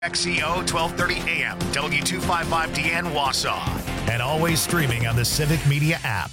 XEO 1230 AM, W255DN Wausau, and always streaming on the Civic Media app.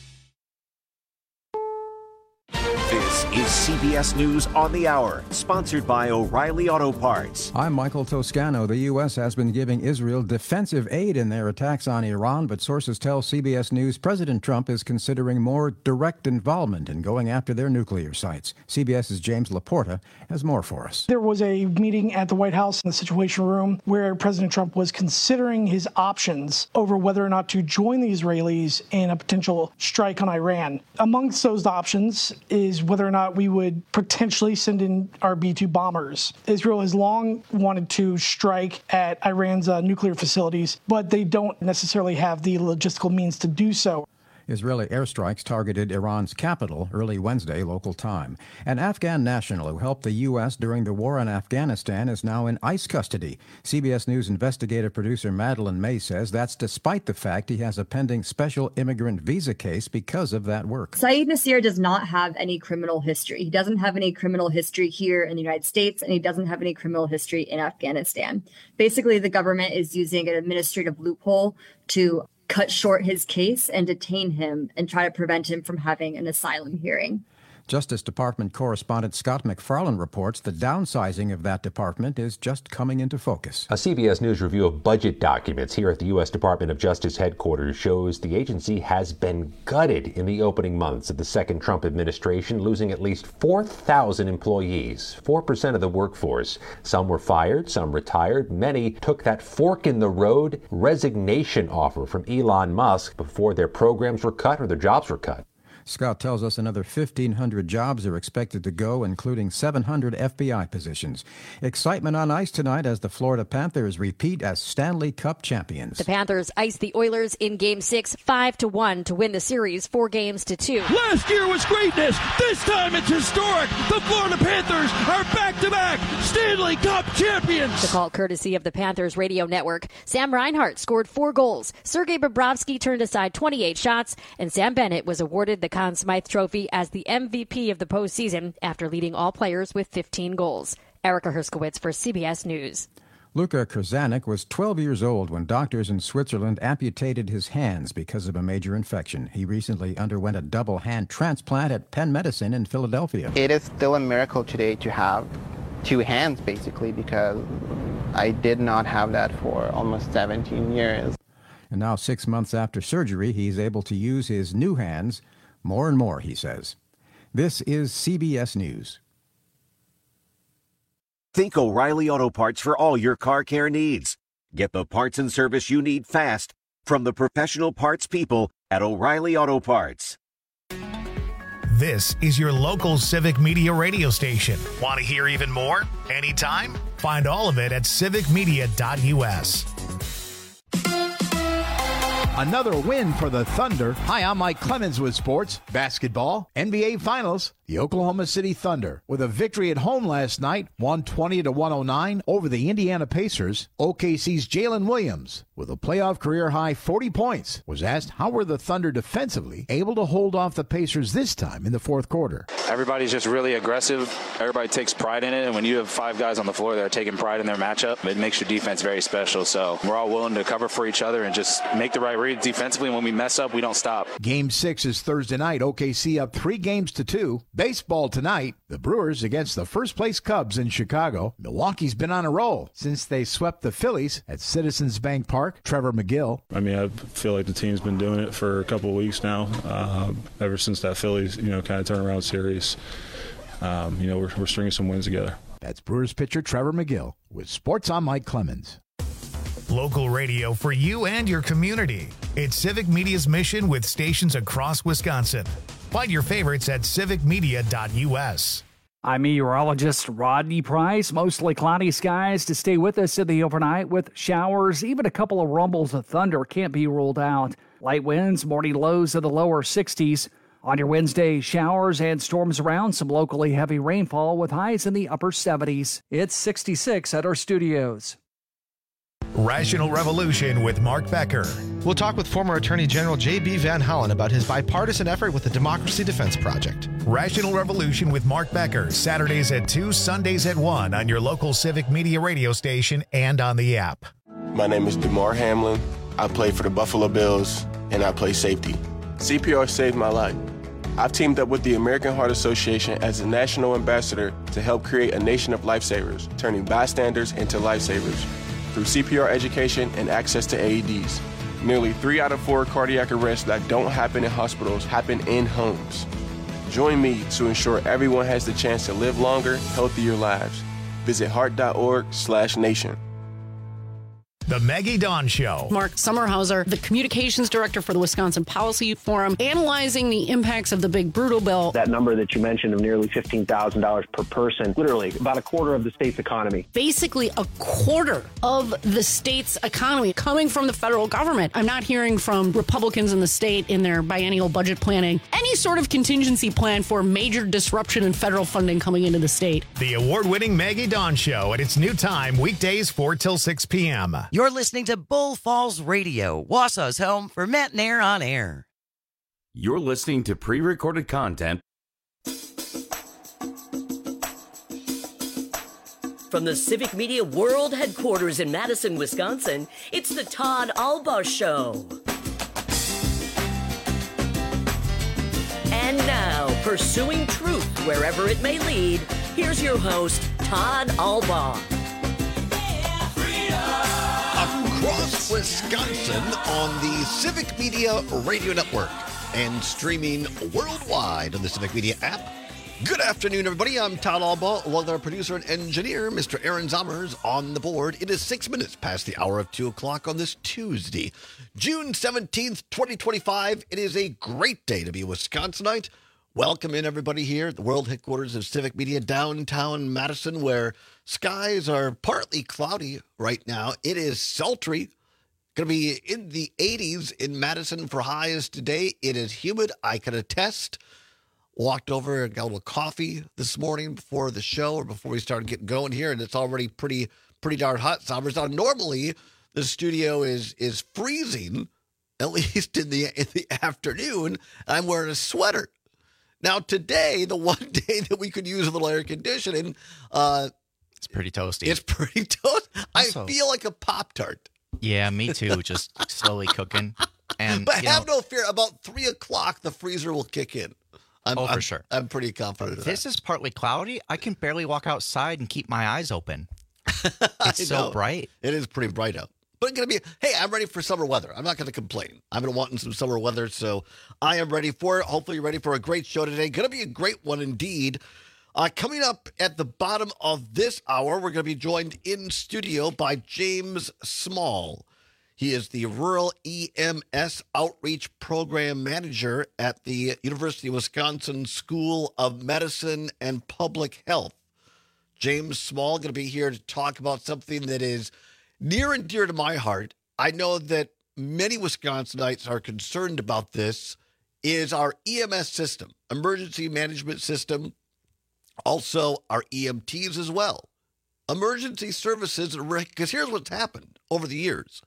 This is CBS News on the Hour, sponsored by O'Reilly Auto Parts. I'm Michael Toscano. The U.S. has been giving Israel defensive aid in their attacks on Iran, but sources tell CBS News President Trump is considering more direct involvement in going after their nuclear sites. CBS's James Laporta has more for us. There was a meeting at the White House in the Situation Room where President Trump was considering his options over whether or not to join the Israelis in a potential strike on Iran. Amongst those options is whether or not we would potentially send in our B-2 bombers. Israel has long wanted to strike at Iran's nuclear facilities, but they don't necessarily have the logistical means to do so. Israeli airstrikes targeted Iran's capital early Wednesday local time. An Afghan national who helped the U.S. during the war in Afghanistan is now in ICE custody. CBS News investigative producer Madeline May says that's despite the fact he has a pending special immigrant visa case because of that work. Saeed Nasir does not have any criminal history. He doesn't have any criminal history here in the United States, and he doesn't have any criminal history in Afghanistan. Basically, the government is using an administrative loophole to cut short his case and detain him and try to prevent him from having an asylum hearing. Justice Department correspondent Scott McFarland reports the downsizing of that department is just coming into focus. A CBS News review of budget documents here at the U.S. Department of Justice headquarters shows the agency has been gutted in the opening months of the second Trump administration, losing at least 4,000 employees, 4% of the workforce. Some were fired, some retired. Many took that fork-in-the-road resignation offer from Elon Musk before their programs were cut or their jobs were cut. Scott tells us another 1,500 jobs are expected to go, including 700 FBI positions. Excitement on ice tonight as the Florida Panthers repeat as Stanley Cup champions. The Panthers iced the Oilers in Game 6 5-1 to win the series 4-2. Last year was greatness. This time it's historic. The Florida Panthers are back-to-back Stanley Cup champions. The call courtesy of the Panthers radio network. Sam Reinhart scored 4 goals. Sergei Bobrovsky turned aside 28 shots, and Sam Bennett was awarded the Conn Smythe Trophy as the MVP of the postseason after leading all players with 15 goals. Erica Herskowitz for CBS News. Luka Krzanek was 12 years old when doctors in Switzerland amputated his hands because of a major infection. He recently underwent a double hand transplant at Penn Medicine in Philadelphia. It is still a miracle today to have 2 hands, basically, because I did not have that for almost 17 years. And now, 6 months after surgery, he's able to use his new hands more and more, he says. This is CBS News. Think O'Reilly Auto Parts for all your car care needs. Get the parts and service you need fast from the professional parts people at O'Reilly Auto Parts. This is your local Civic Media radio station. Want to hear even more? Anytime? Find all of it at civicmedia.us. Another win for the Thunder. Hi, I'm Mike Clemens with sports. Basketball, NBA Finals. The Oklahoma City Thunder, with a victory at home last night, 120-109 over the Indiana Pacers. OKC's Jalen Williams, with a playoff career-high 40 points, was asked how were the Thunder defensively able to hold off the Pacers this time in the fourth quarter. Everybody's just really aggressive. Everybody takes pride in it, and when you have 5 guys on the floor that are taking pride in their matchup, it makes your defense very special. So we're all willing to cover for each other and just make the right read defensively. When we mess up, we don't stop. Game 6 is Thursday night. OKC up 3-2. Baseball tonight, the Brewers against the first-place Cubs in Chicago. Milwaukee's been on a roll since they swept the Phillies at Citizens Bank Park. Trevor McGill. I mean, I feel like the team's been doing it for a couple of weeks now, ever since that Phillies, kind of turnaround series. We're stringing some wins together. That's Brewers pitcher Trevor McGill with Sports. I'm Mike Clemens. Local radio for you and your community. It's Civic Media's mission with stations across Wisconsin. Find your favorites at civicmedia.us. I'm meteorologist Rodney Price. Mostly cloudy skies to stay with us in the overnight with showers. Even a couple of rumbles of thunder can't be ruled out. Light winds, morning lows in the lower 60s. On your Wednesday, showers and storms around, some locally heavy rainfall with highs in the upper 70s. It's 66 at our studios. Rational Revolution with Mark Becker. We'll talk with former Attorney General J.B. Van Hollen about his bipartisan effort with the Democracy Defense Project. Rational Revolution with Mark Becker, Saturdays at 2, Sundays at 1 on your local Civic Media radio station and on the app. My name is DeMar Hamlin. I play for the Buffalo Bills, and I play safety. CPR saved my life. I've teamed up with the American Heart Association as a national ambassador to help create a nation of lifesavers, turning bystanders into lifesavers through CPR education and access to AEDs. Nearly 3 out of 4 cardiac arrests that don't happen in hospitals happen in homes. Join me to ensure everyone has the chance to live longer, healthier lives. Visit heart.org/nation. The Maggie Dawn Show. Mark Sommerhauser, the communications director for the Wisconsin Policy Forum, analyzing the impacts of the big brutal bill. That number that you mentioned of nearly $15,000 per person, literally about a quarter of the state's economy. Basically a quarter of the state's economy coming from the federal government. I'm not hearing from Republicans in the state in their biennial budget planning any sort of contingency plan for major disruption in federal funding coming into the state. The award-winning Maggie Dawn Show at its new time, weekdays 4 till 6 p.m. You're listening to Bull Falls Radio, Wausau's home for Matt and Air on Air. You're listening to pre-recorded content from the Civic Media World Headquarters in Madison, Wisconsin. It's the Todd Albaugh Show. And now, pursuing truth wherever it may lead, here's your host, Todd Albaugh. Across Wisconsin on the Civic Media Radio Network and streaming worldwide on the Civic Media app. Good afternoon, everybody. I'm Todd Albaugh, along with our producer and engineer, Mr. Aaron Zommers, on the board. It is 6 minutes past the hour of 2 o'clock on this Tuesday, June 17th, 2025. It is a great day to be a Wisconsinite. Welcome in, everybody, here at the world headquarters of Civic Media, downtown Madison, where skies are partly cloudy right now. It is sultry. Going to be in the 80s in Madison for highs today. It is humid. I can attest. Walked over and got a little coffee this morning before the show or before we started getting going here, and it's already pretty darn hot. Summers. Now, normally the studio is freezing, at least in the afternoon. I'm wearing a sweater. Now, today, the one day that we could use a little air conditioning, it's pretty toasty. It's pretty toasty. I feel like a Pop-Tart. Yeah, me too. Just slowly cooking. But have no fear. About 3 o'clock, the freezer will kick in. For sure. I'm pretty confident of that. This is partly cloudy. I can barely walk outside and keep my eyes open. It's so bright. It is pretty bright out. But it's going to be, hey, I'm ready for summer weather. I'm not going to complain. I've been wanting some summer weather, so I am ready for it. Hopefully you're ready for a great show today. Going to be a great one indeed. Coming up at the bottom of this hour, we're going to be joined in studio by James Small. He is the Rural EMS Outreach Program Manager at the University of Wisconsin School of Medicine and Public Health. James Small going to be here to talk about something that is near and dear to my heart. I know that many Wisconsinites are concerned about this, is our EMS system, emergency management system, also our EMTs as well. Emergency services, because here's what's happened over the years,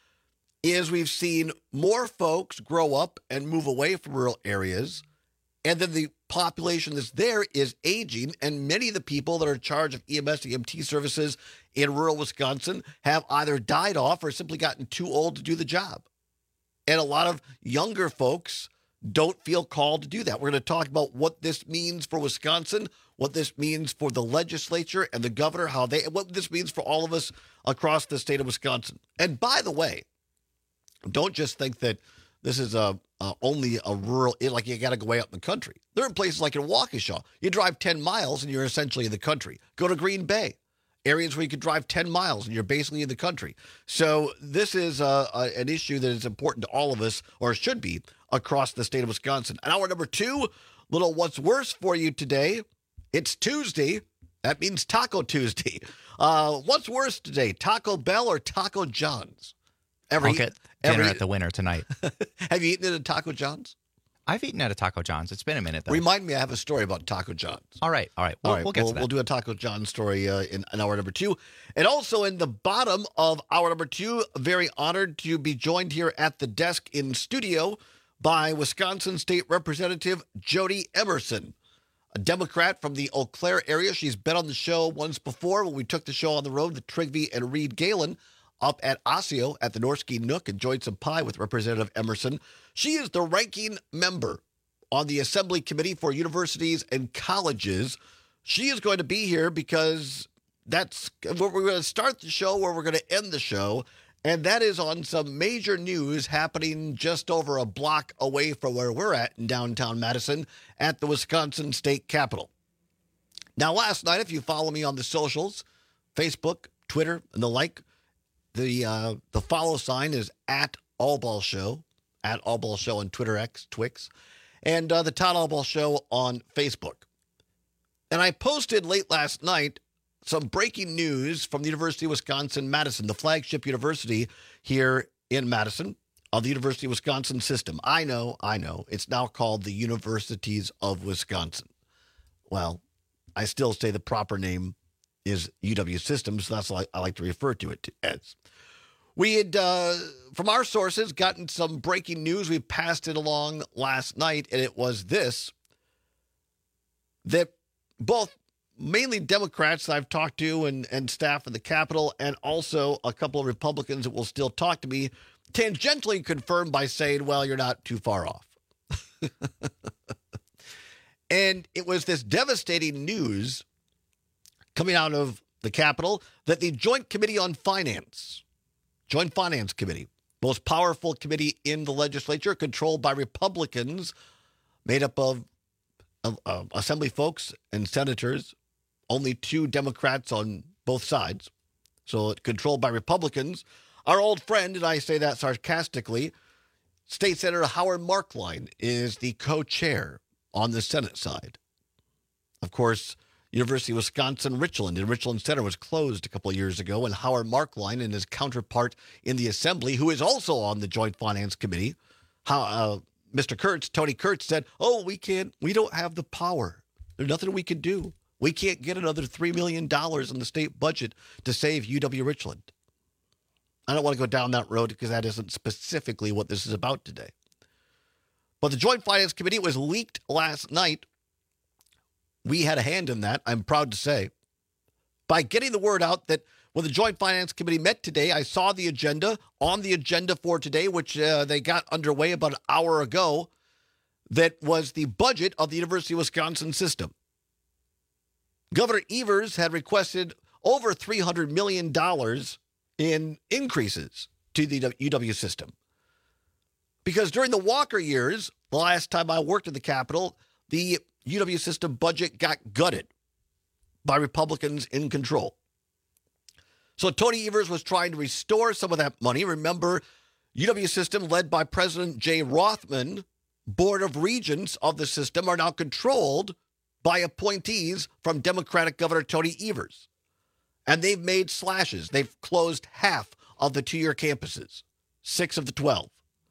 is we've seen more folks grow up and move away from rural areas, and then the population that's there is aging, and many of the people that are in charge of EMS, EMT services in rural Wisconsin have either died off or simply gotten too old to do the job. And a lot of younger folks don't feel called to do that. We're going to talk about what this means for Wisconsin, what this means for the legislature and the governor, what this means for all of us across the state of Wisconsin. And by the way, don't just think that this is only a rural, like you got to go way out in the country. There are places like in Waukesha, you drive 10 miles and you're essentially in the country. Go to Green Bay, areas where you could drive 10 miles and you're basically in the country. So this is an issue that is important to all of us, or should be, across the state of Wisconsin. And hour number 2, little what's worse for you today. It's Tuesday. That means Taco Tuesday. What's worse today, Taco Bell or Taco John's? I'll get dinner at the winner tonight. Have you eaten it at Taco John's? I've eaten at a Taco John's. It's been a minute, though. Remind me, I have a story about Taco John's. All right. We'll get to that. We'll do a Taco John's story in hour number 2. And also in the bottom of hour number 2, very honored to be joined here at the desk in studio by Wisconsin State Representative Jody Emerson, a Democrat from the Eau Claire area. She's been on the show once before when we took the show on the road, the Trigby and Reed Galen, up at Osseo at the Norski Nook, enjoyed some pie with Representative Emerson. She is the ranking member on the Assembly Committee for Universities and Colleges. She is going to be here because that's where we're going to start the show, where we're going to end the show, and that is on some major news happening just over a block away from where we're at in downtown Madison at the Wisconsin State Capitol. Now, last night, if you follow me on the socials, Facebook, Twitter, and the like, the follow sign is at Allball Show on Twitter X, Twix, and the Todd Allball Show on Facebook. And I posted late last night some breaking news from the University of Wisconsin-Madison, the flagship university here in Madison of the University of Wisconsin system. I know. It's now called the Universities of Wisconsin. Well, I still say the proper name is UW Systems. So that's what I like to refer to it as. We had, from our sources, gotten some breaking news. We passed it along last night, and it was this, that both mainly Democrats that I've talked to and staff at the Capitol, and also a couple of Republicans that will still talk to me, tangentially confirmed by saying, well, you're not too far off. And it was this devastating news coming out of the Capitol that the Joint Committee on Finance, Joint Finance Committee, most powerful committee in the legislature, controlled by Republicans, made up of Assembly folks and senators, only 2 Democrats on both sides. So controlled by Republicans. Our old friend, and I say that sarcastically, State Senator Howard Markline is the co-chair on the Senate side. Of course, University of Wisconsin-Richland. The Richland Center was closed a couple of years ago, and Howard Markline and his counterpart in the Assembly, who is also on the Joint Finance Committee, Mr. Kurtz, Tony Kurtz, said, we don't have the power. There's nothing we can do. We can't get another $3 million in the state budget to save UW-Richland. I don't want to go down that road because that isn't specifically what this is about today. But the Joint Finance Committee was leaked last night. We had a hand in that, I'm proud to say, by getting the word out that when the Joint Finance Committee met today, I saw the agenda on the agenda for today, which they got underway about an hour ago, that was the budget of the University of Wisconsin system. Governor Evers had requested over $300 million in increases to the UW system. Because during the Walker years, the last time I worked at the Capitol, the UW system budget got gutted by Republicans in control. So Tony Evers was trying to restore some of that money. Remember, UW system led by President Jay Rothman, Board of Regents of the system are now controlled by appointees from Democratic Governor Tony Evers. And they've made slashes. They've closed half of the 2-year campuses, 6 of the 12.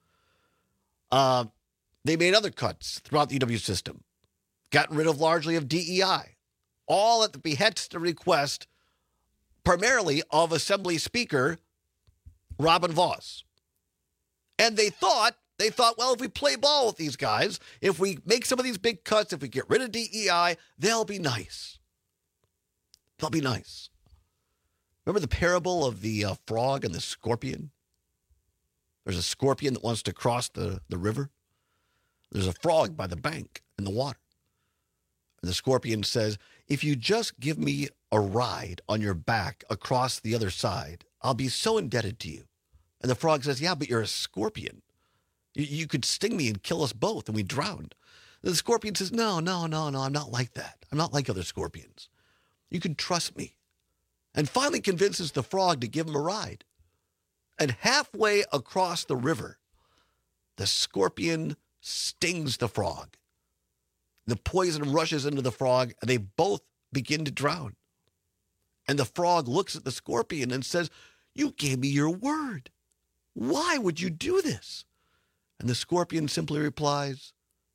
They made other cuts throughout the UW system, gotten rid of largely of DEI, all at the behest and request primarily of Assembly Speaker Robin Vos. And they thought, well, if we play ball with these guys, if we make some of these big cuts, if we get rid of DEI, they'll be nice. They'll be nice. Remember the parable of the frog and the scorpion? There's a scorpion that wants to cross the river. There's a frog by the bank in the water. And the scorpion says, if you just give me a ride on your back across the other side, I'll be so indebted to you. And the frog says, yeah, but you're a scorpion. You could sting me and kill us both, and we drowned. And the scorpion says, no, I'm not like that. I'm not like other scorpions. You can trust me. And finally convinces the frog to give him a ride. And halfway across the river, the scorpion stings the frog. The poison rushes into the frog, and they both begin to drown. And the frog looks at the scorpion and says, you gave me your word. Why would you do this? And the scorpion simply replies,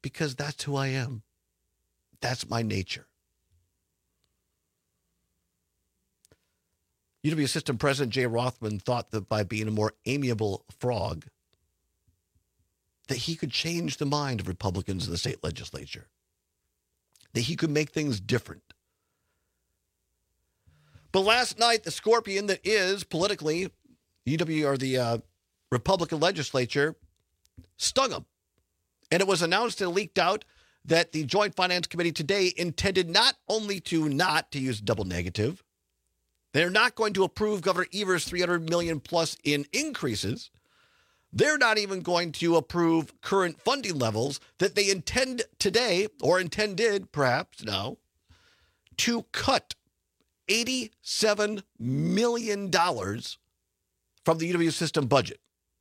because that's who I am. That's my nature. UW System President Jay Rothman thought that by being a more amiable frog, that he could change the mind of Republicans in the state legislature, that he could make things different. But last night, the scorpion that is politically UW or the Republican legislature stung him. And it was announced and leaked out that the Joint Finance Committee today intended not only to use double negative, they're not going to approve Governor Evers' $300 million plus in increases. They're not even going to approve current funding levels that they intend today, or intended perhaps now, to cut $87 million from the UW system budget.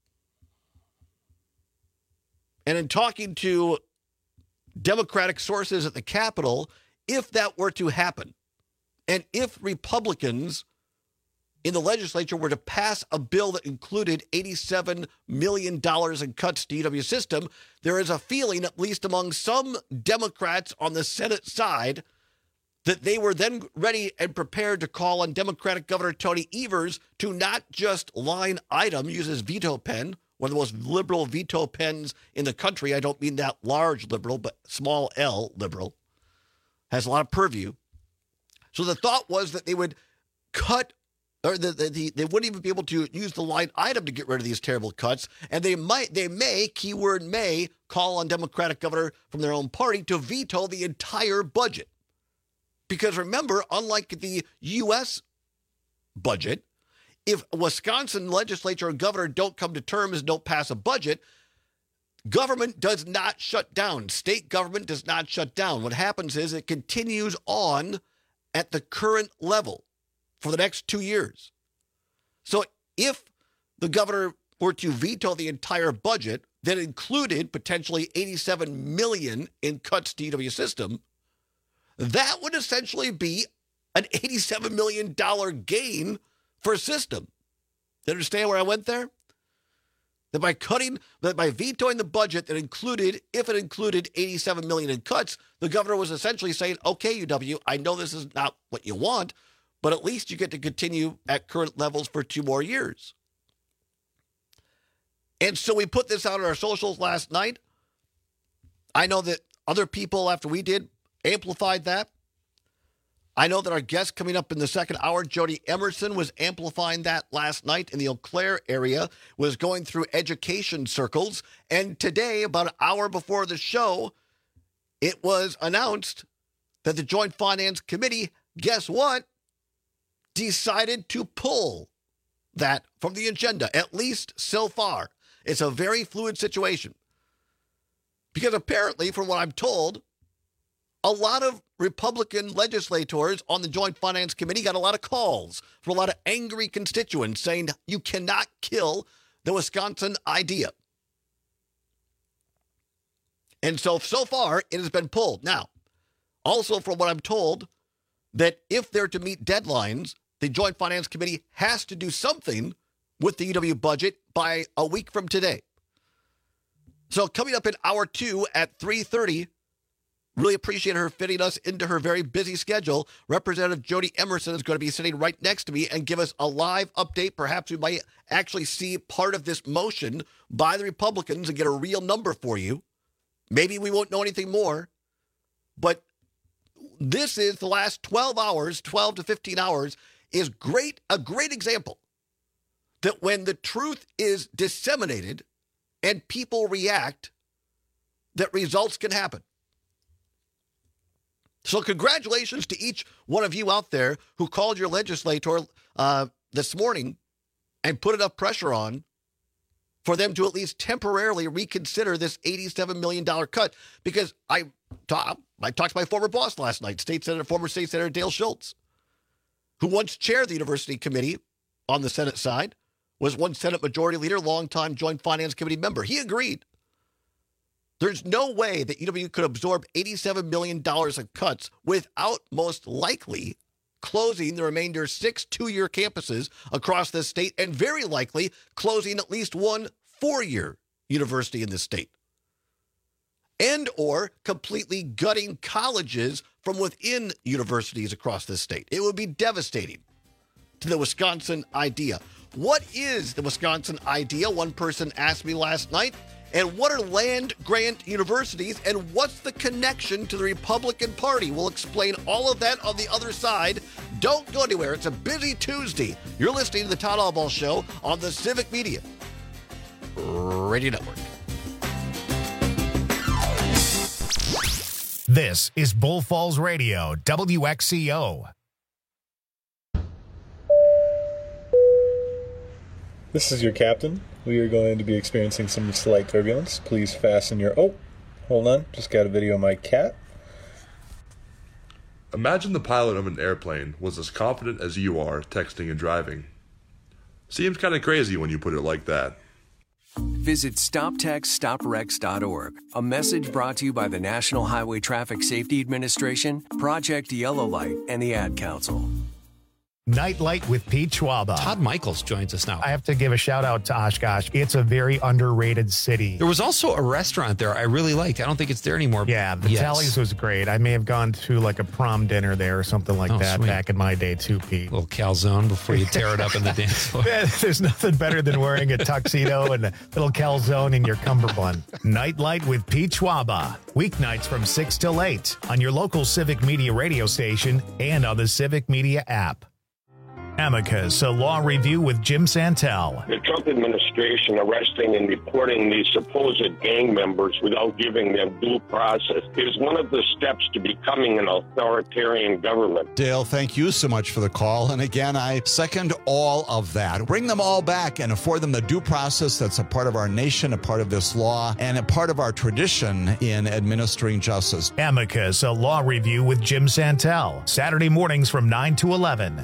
And in talking to Democratic sources at the Capitol, if that were to happen, and if Republicans in the legislature were to pass a bill that included $87 million in cuts to UW system, there is a feeling, at least among some Democrats on the Senate side, that they were then ready and prepared to call on Democratic Governor Tony Evers to not just line item, use his veto pen, one of the most liberal veto pens in the country. I don't mean that large liberal, but small L liberal. Has a lot of purview. So the thought was that they would cut, or they wouldn't even be able to use the line item to get rid of these terrible cuts, and they may, keyword may, call on Democratic governor from their own party to veto the entire budget. Because remember, unlike the U.S. budget, if Wisconsin legislature and governor don't come to terms and don't pass a budget, government does not shut down. State government does not shut down. What happens is it continues on at the current level for the next 2 years. So if the governor were to veto the entire budget that included potentially $87 million in cuts to UW system, that would essentially be an $87 million gain for a system. You understand where I went there? That by vetoing the budget that included, if it included $87 million in cuts, the governor was essentially saying, okay, UW, I know this is not what you want, but at least you get to continue at current levels for 2 more years. And so we put this out on our socials last night. I know that other people, after we did, amplified that. I know that our guest coming up in the second hour, Jody Emerson, was amplifying that last night in the Eau Claire area, was going through education circles. And today, about an hour before the show, it was announced that the Joint Finance Committee, guess what, decided to pull that from the agenda, at least so far. It's a very fluid situation. Because apparently, from what I'm told, a lot of Republican legislators on the Joint Finance Committee got a lot of calls from a lot of angry constituents saying you cannot kill the Wisconsin idea. And so far, it has been pulled. Now, also from what I'm told, that if they're to meet deadlines, the Joint Finance Committee has to do something with the UW budget by a week from today. So coming up in hour 2 at 3:30, really appreciate her fitting us into her very busy schedule. Representative Jody Emerson is going to be sitting right next to me and give us a live update. Perhaps we might actually see part of this motion by the Republicans and get a real number for you. Maybe we won't know anything more. But this is the last 12 hours, 12 to 15 hours, is a great example that when the truth is disseminated and people react, that results can happen. So congratulations to each one of you out there who called your legislator this morning and put enough pressure on for them to at least temporarily reconsider this $87 million cut. Because I talked to my former boss last night, former State Senator Dale Schultz, who once chaired the University Committee on the Senate side, was one Senate Majority Leader, longtime Joint Finance Committee member. He agreed. There's no way that UW could absorb $87 million in cuts without most likely closing the remainder 6 2-year campuses across this state and very likely closing at least one 4-year university in this state. and or completely gutting colleges from within universities across the state. It would be devastating to the Wisconsin idea. What is the Wisconsin idea? One person asked me last night. And what are land-grant universities, and what's the connection to the Republican Party? We'll explain all of that on the other side. Don't go anywhere. It's a busy Tuesday. You're listening to the Todd Albaugh Show on the Civic Media Radio Network. This is Bull Falls Radio, WXCO. This is your captain. We are going to be experiencing some slight turbulence. Please fasten your... Oh, hold on. Just got a video of my cat. Imagine the pilot of an airplane was as confident as you are texting and driving. Seems kind of crazy when you put it like that. Visit StopTextStopWrecks.org. A message brought to you by the National Highway Traffic Safety Administration, Project Yellow Light, and the Ad Council. Nightlight with Pete Schwaba. Todd Michaels joins us now. I have to give a shout out to Oshkosh. It's a very underrated city. There was also a restaurant there I really liked. I don't think it's there anymore. Yeah, the Tallies was great. I may have gone to like a prom dinner there or something like that sweet. Back in my day too, Pete. A little calzone before you tear it up in the dance floor. There's nothing better than wearing a tuxedo and a little calzone in your cummerbund. Nightlight with Pete Schwaba. Weeknights from 6 till 8 on your local Civic Media radio station and on the Civic Media app. Amicus, a law review with Jim Santel. The Trump administration arresting and deporting these supposed gang members without giving them due process is one of the steps to becoming an authoritarian government. Dale, thank you so much for the call. And again, I second all of that. Bring them all back and afford them the due process that's a part of our nation, a part of this law, and a part of our tradition in administering justice. Amicus, a law review with Jim Santel. Saturday mornings from 9 to 11.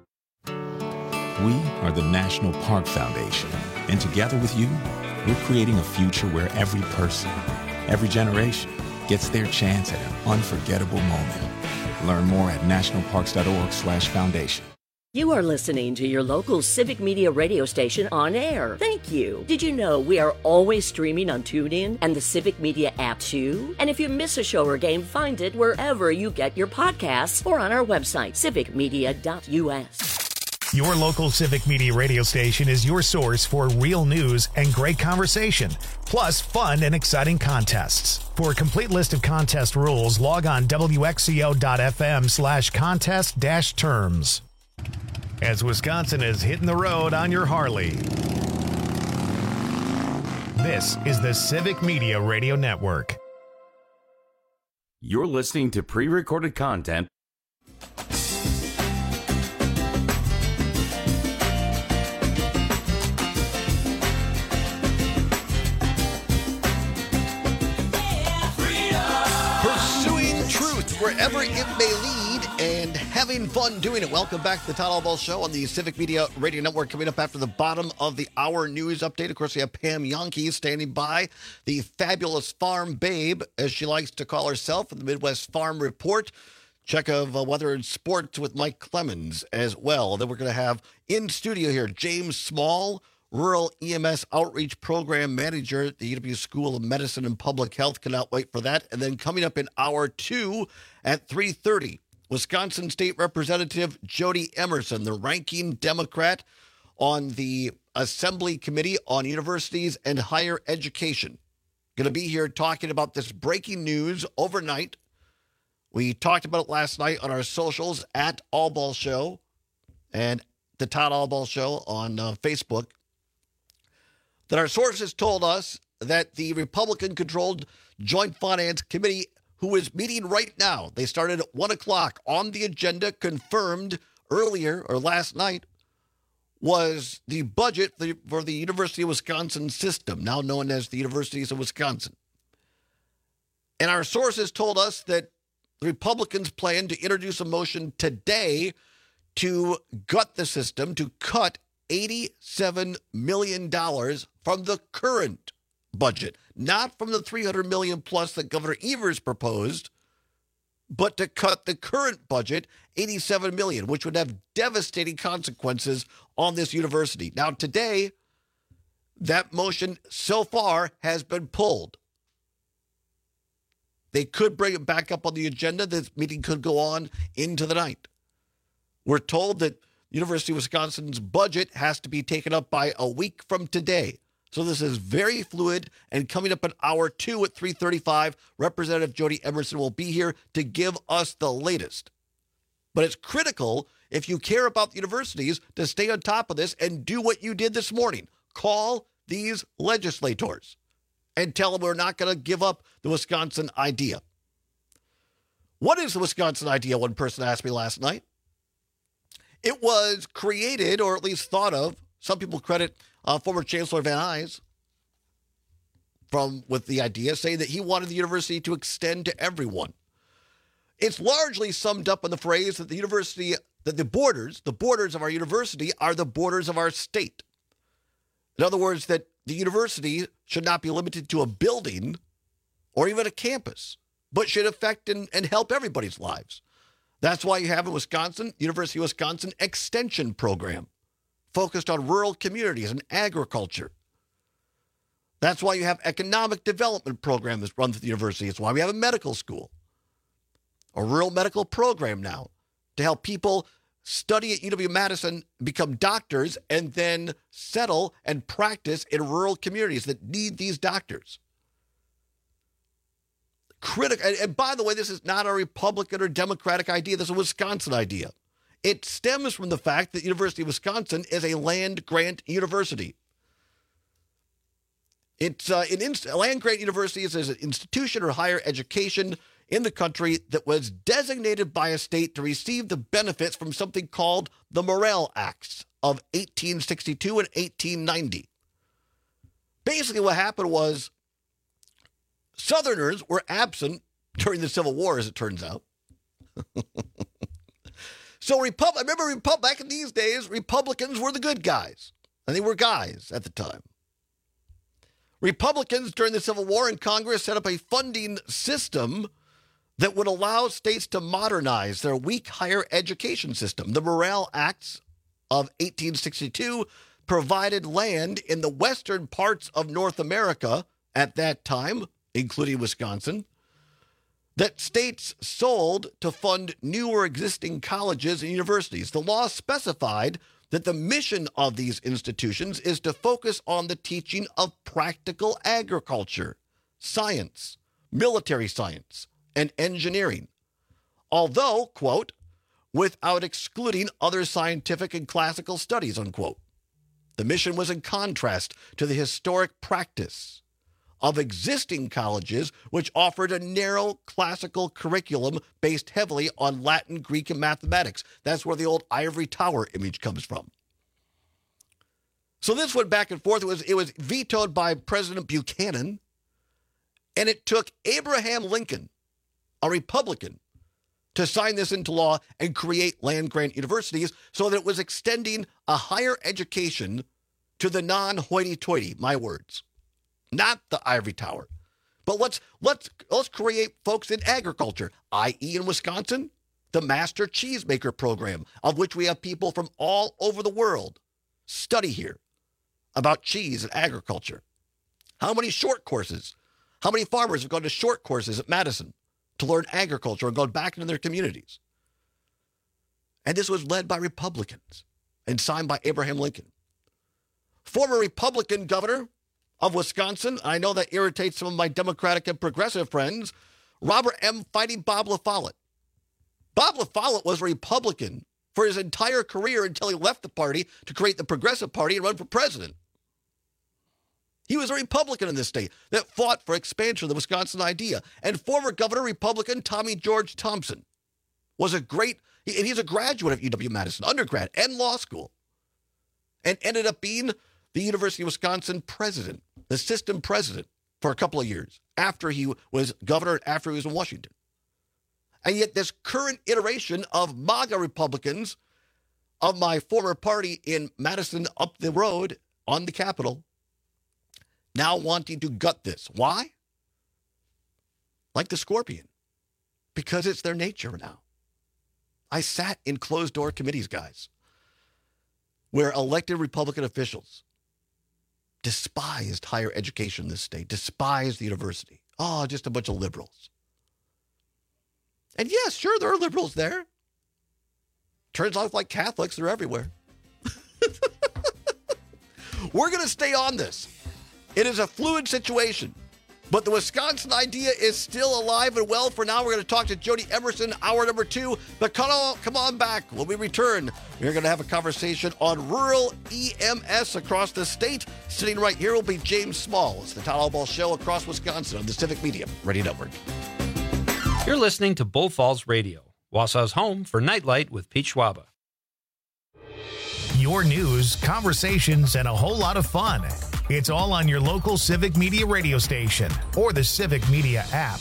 We are the National Park Foundation, and together with you, we're creating a future where every person, every generation, gets their chance at an unforgettable moment. Learn more at nationalparks.org/foundation. You are listening to your local Civic Media radio station on air. Thank you. Did you know we are always streaming on TuneIn and the Civic Media app too? And if you miss a show or game, find it wherever you get your podcasts or on our website, civicmedia.us. Your local Civic Media radio station is your source for real news and great conversation, plus fun and exciting contests. For a complete list of contest rules, log on wxco.fm/contest-terms. As Wisconsin is hitting the road on your Harley. This is the Civic Media Radio Network. You're listening to pre-recorded content. Wherever it may lead and having fun doing it. Welcome back to the Todd Albaugh Show on the Civic Media Radio Network. Coming up after the bottom of the hour news update. Of course, we have Pam Yonke standing by, the fabulous farm babe, as she likes to call herself, from the Midwest Farm Report. Check of weather and sports with Mike Clemens as well. Then we're going to have in studio here James Small, Rural EMS Outreach Program Manager at the UW School of Medicine and Public Health. Cannot wait for that. And then coming up in hour 2 at 3:30, Wisconsin State Representative Jody Emerson, the ranking Democrat on the Assembly Committee on Universities and Higher Education. Going to be here talking about this breaking news overnight. We talked about it last night on our socials at Albaugh Show and the Todd Albaugh Show on Facebook. That our sources told us that the Republican-controlled Joint Finance Committee, who is meeting right now, they started at 1 o'clock on the agenda, confirmed earlier or last night, was the budget for the University of Wisconsin system, now known as the Universities of Wisconsin. And our sources told us that the Republicans plan to introduce a motion today to gut the system, to cut $87 million from the current budget, not from the $300 million plus that Governor Evers proposed, but to cut the current budget, $87 million, which would have devastating consequences on this university. Now, today, that motion so far has been pulled. They could bring it back up on the agenda. This meeting could go on into the night. We're told that University of Wisconsin's budget has to be taken up by a week from today. So this is very fluid, and coming up in hour 2 at 3:35, Representative Jody Emerson will be here to give us the latest. But it's critical, if you care about the universities, to stay on top of this and do what you did this morning. Call these legislators and tell them we're not going to give up the Wisconsin idea. What is the Wisconsin idea? One person asked me last night. It was created, or at least thought of, some people credit former Chancellor Van Nuys with the idea, saying that he wanted the university to extend to everyone. It's largely summed up in the phrase that the borders of our university are the borders of our state. In other words, that the university should not be limited to a building or even a campus, but should affect and help everybody's lives. That's why you have in Wisconsin, University of Wisconsin Extension Program, focused on rural communities and agriculture. That's why you have economic development program that's run through the university. It's why we have a medical school, a rural medical program now to help people study at UW-Madison, become doctors, and then settle and practice in rural communities that need these doctors. Critical. And by the way, this is not a Republican or Democratic idea. This is a Wisconsin idea. It stems from the fact that University of Wisconsin is a land-grant university. It's a land-grant university is an institution or higher education in the country that was designated by a state to receive the benefits from something called the Morrill Acts of 1862 and 1890. Basically, what happened was Southerners were absent during the Civil War, as it turns out. So I remember back in these days, Republicans were the good guys, and they were guys at the time. Republicans during the Civil War in Congress set up a funding system that would allow states to modernize their weak higher education system. The Morrill Acts of 1862 provided land in the western parts of North America at that time, including Wisconsin, that states sold to fund new or existing colleges and universities. The law specified that the mission of these institutions is to focus on the teaching of practical agriculture, science, military science, and engineering. Although, quote, without excluding other scientific and classical studies, unquote. The mission was in contrast to the historic practice of existing colleges, which offered a narrow classical curriculum based heavily on Latin, Greek, and mathematics. That's where the old ivory tower image comes from. So this went back and forth. It was vetoed by President Buchanan, and it took Abraham Lincoln, a Republican, to sign this into law and create land-grant universities so that it was extending a higher education to the non-hoity-toity, my words. Not the ivory tower. But let's create folks in agriculture, i.e. in Wisconsin, the Master Cheesemaker program, of which we have people from all over the world study here about cheese and agriculture. How many short courses? How many farmers have gone to short courses at Madison to learn agriculture and gone back into their communities? And this was led by Republicans and signed by Abraham Lincoln. Former Republican governor of Wisconsin, I know that irritates some of my Democratic and progressive friends, Robert M. fighting Bob LaFollette. Bob LaFollette was a Republican for his entire career until he left the party to create the Progressive Party and run for president. He was a Republican in this state that fought for expansion of the Wisconsin idea. And former Governor Republican Tommy George Thompson was he's a graduate of UW-Madison, undergrad and law school, and ended up being the University of Wisconsin president, the system president, for a couple of years after he was governor, after he was in Washington. And yet this current iteration of MAGA Republicans of my former party in Madison up the road on the Capitol now wanting to gut this. Why? Like the scorpion. Because it's their nature now. I sat in closed-door committees, guys, where elected Republican officials despised higher education in this state, despised the university. Oh, just a bunch of liberals. And yes, sure, there are liberals there. Turns out like Catholics, they're everywhere. We're going to stay on this. It is a fluid situation, but the Wisconsin idea is still alive and well. For now, we're going to talk to Jody Emerson, hour number 2. But come on back. When we return, we're going to have a conversation on rural EMS across the state. Sitting right here will be James Small. It's the Todd Albaugh Show across Wisconsin on the Civic Media Radio Network. You're listening to Bull Falls Radio, Wausau's home for Nightlight with Pete Schwaba. Your news, conversations, and a whole lot of fun. It's all on your local Civic Media radio station or the Civic Media app.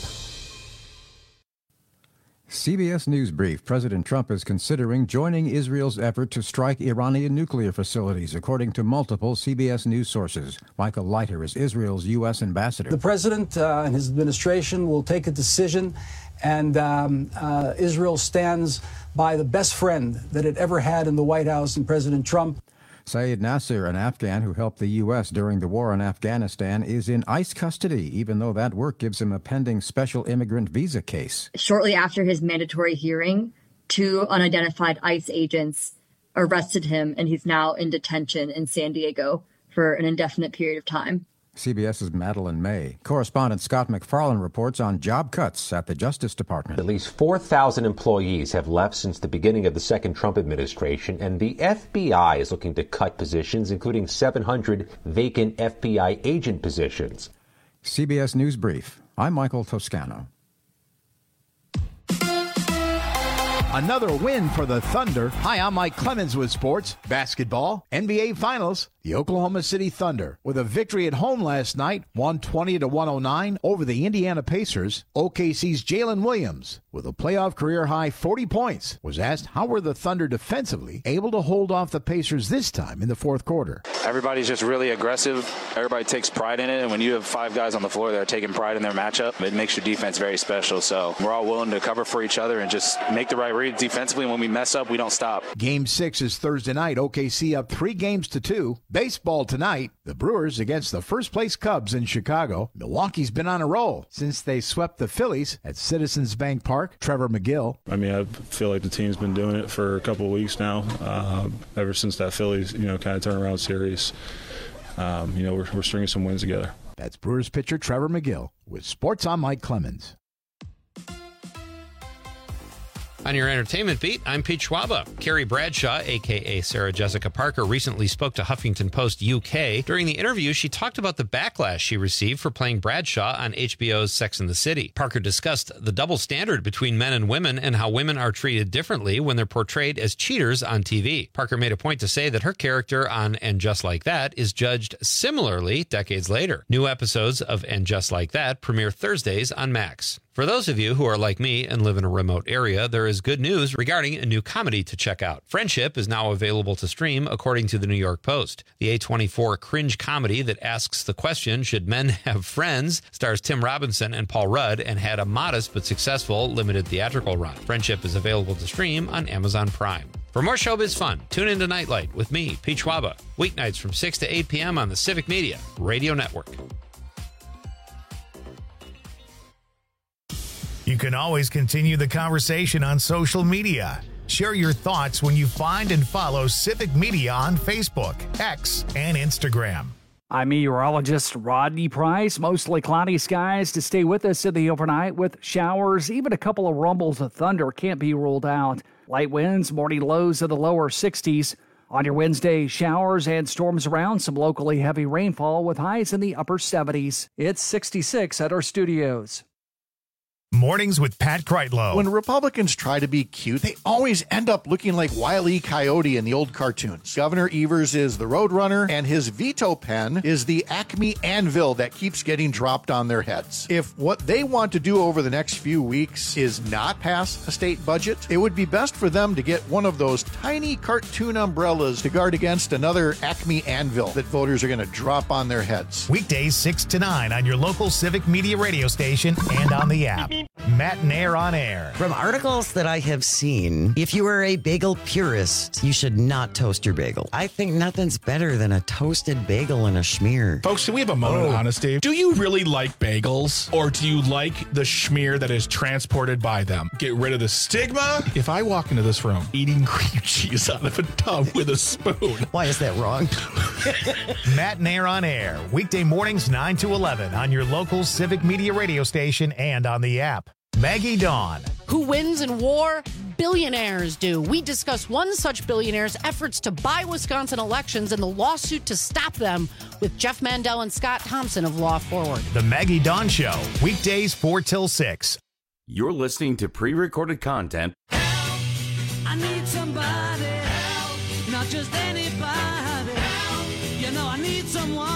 CBS News Brief. President Trump is considering joining Israel's effort to strike Iranian nuclear facilities, according to multiple CBS News sources. Michael Leiter is Israel's U.S. ambassador. The president and his administration will take a decision, and Israel stands by the best friend that it ever had in the White House and President Trump. Sayed Nasser, an Afghan who helped the U.S. during the war in Afghanistan, is in ICE custody, even though that work gives him a pending special immigrant visa case. Shortly after his mandatory hearing, 2 unidentified ICE agents arrested him, and he's now in detention in San Diego for an indefinite period of time. CBS's Madeline May. Correspondent Scott McFarland reports on job cuts at the Justice Department. At least 4,000 employees have left since the beginning of the second Trump administration, and the FBI is looking to cut positions, including 700 vacant FBI agent positions. CBS News Brief. I'm Michael Toscano. Another win for the Thunder. Hi, I'm Mike Clemens with sports. Basketball, NBA Finals. The Oklahoma City Thunder, with a victory at home last night, 120-109 over the Indiana Pacers. OKC's Jalen Williams, with a playoff career-high 40 points, was asked how were the Thunder defensively able to hold off the Pacers this time in the fourth quarter. Everybody's just really aggressive. Everybody takes pride in it, and when you have 5 guys on the floor that are taking pride in their matchup, it makes your defense very special. So we're all willing to cover for each other and just make the right reads defensively. When we mess up, we don't stop. Game 6 is Thursday night. OKC up 3-2. Baseball tonight, the Brewers against the first-place Cubs in Chicago. Milwaukee's been on a roll since they swept the Phillies at Citizens Bank Park. Trevor McGill. I mean, I feel like the team's been doing it for a couple of weeks now, ever since that Phillies, kind of turnaround series. We're stringing some wins together. That's Brewers pitcher Trevor McGill with Sports on Mike Clemens. On your entertainment beat, I'm Pete Schwaba. Carrie Bradshaw, a.k.a. Sarah Jessica Parker, recently spoke to Huffington Post UK. During the interview, she talked about the backlash she received for playing Bradshaw on HBO's Sex and the City. Parker discussed the double standard between men and women and how women are treated differently when they're portrayed as cheaters on TV. Parker made a point to say that her character on And Just Like That is judged similarly decades later. New episodes of And Just Like That premiere Thursdays on Max. For those of you who are like me and live in a remote area, there is good news regarding a new comedy to check out. Friendship is now available to stream, according to the New York Post. The A24 cringe comedy that asks the question, should men have friends, stars Tim Robinson and Paul Rudd and had a modest but successful limited theatrical run. Friendship is available to stream on Amazon Prime. For more showbiz fun, tune into Nightlight with me, Pete Schwaba, weeknights from 6 to 8 p.m. on the Civic Media Radio Network. You can always continue the conversation on social media. Share your thoughts when you find and follow Civic Media on Facebook, X, and Instagram. I'm meteorologist Rodney Price. Mostly cloudy skies to stay with us in the overnight with showers. Even a couple of rumbles of thunder can't be ruled out. Light winds, morning lows in the lower 60s. On your Wednesday, showers and storms around, some locally heavy rainfall with highs in the upper 70s. It's 66 at our studios. Mornings with Pat Kreitlow. When Republicans try to be cute, they always end up looking like Wile E. Coyote in the old cartoons. Governor Evers is the Roadrunner, and his veto pen is the Acme anvil that keeps getting dropped on their heads. If what they want to do over the next few weeks is not pass a state budget, it would be best for them to get one of those tiny cartoon umbrellas to guard against another Acme anvil that voters are going to drop on their heads. Weekdays 6 to 9 on your local Civic Media radio station and on the app. Matt Nair on Air. From articles that I have seen, if you are a bagel purist, you should not toast your bagel. I think nothing's better than a toasted bagel and a schmear. Folks, can we have a moment of honesty? Do you really like bagels, or do you like the schmear that is transported by them? Get rid of the stigma. If I walk into this room eating cream cheese out of a tub with a spoon. Why is that wrong? Matt Nair on Air, weekday mornings 9 to 11 on your local Civic Media radio station and on the app. Maggie Dawn. Who wins in war? Billionaires do. We discuss one such billionaire's efforts to buy Wisconsin elections and the lawsuit to stop them with Jeff Mandel and Scott Thompson of Law Forward. The Maggie Dawn Show, weekdays 4 till 6. You're listening to pre-recorded content. I need somebody help, not just anybody help. You know I need someone.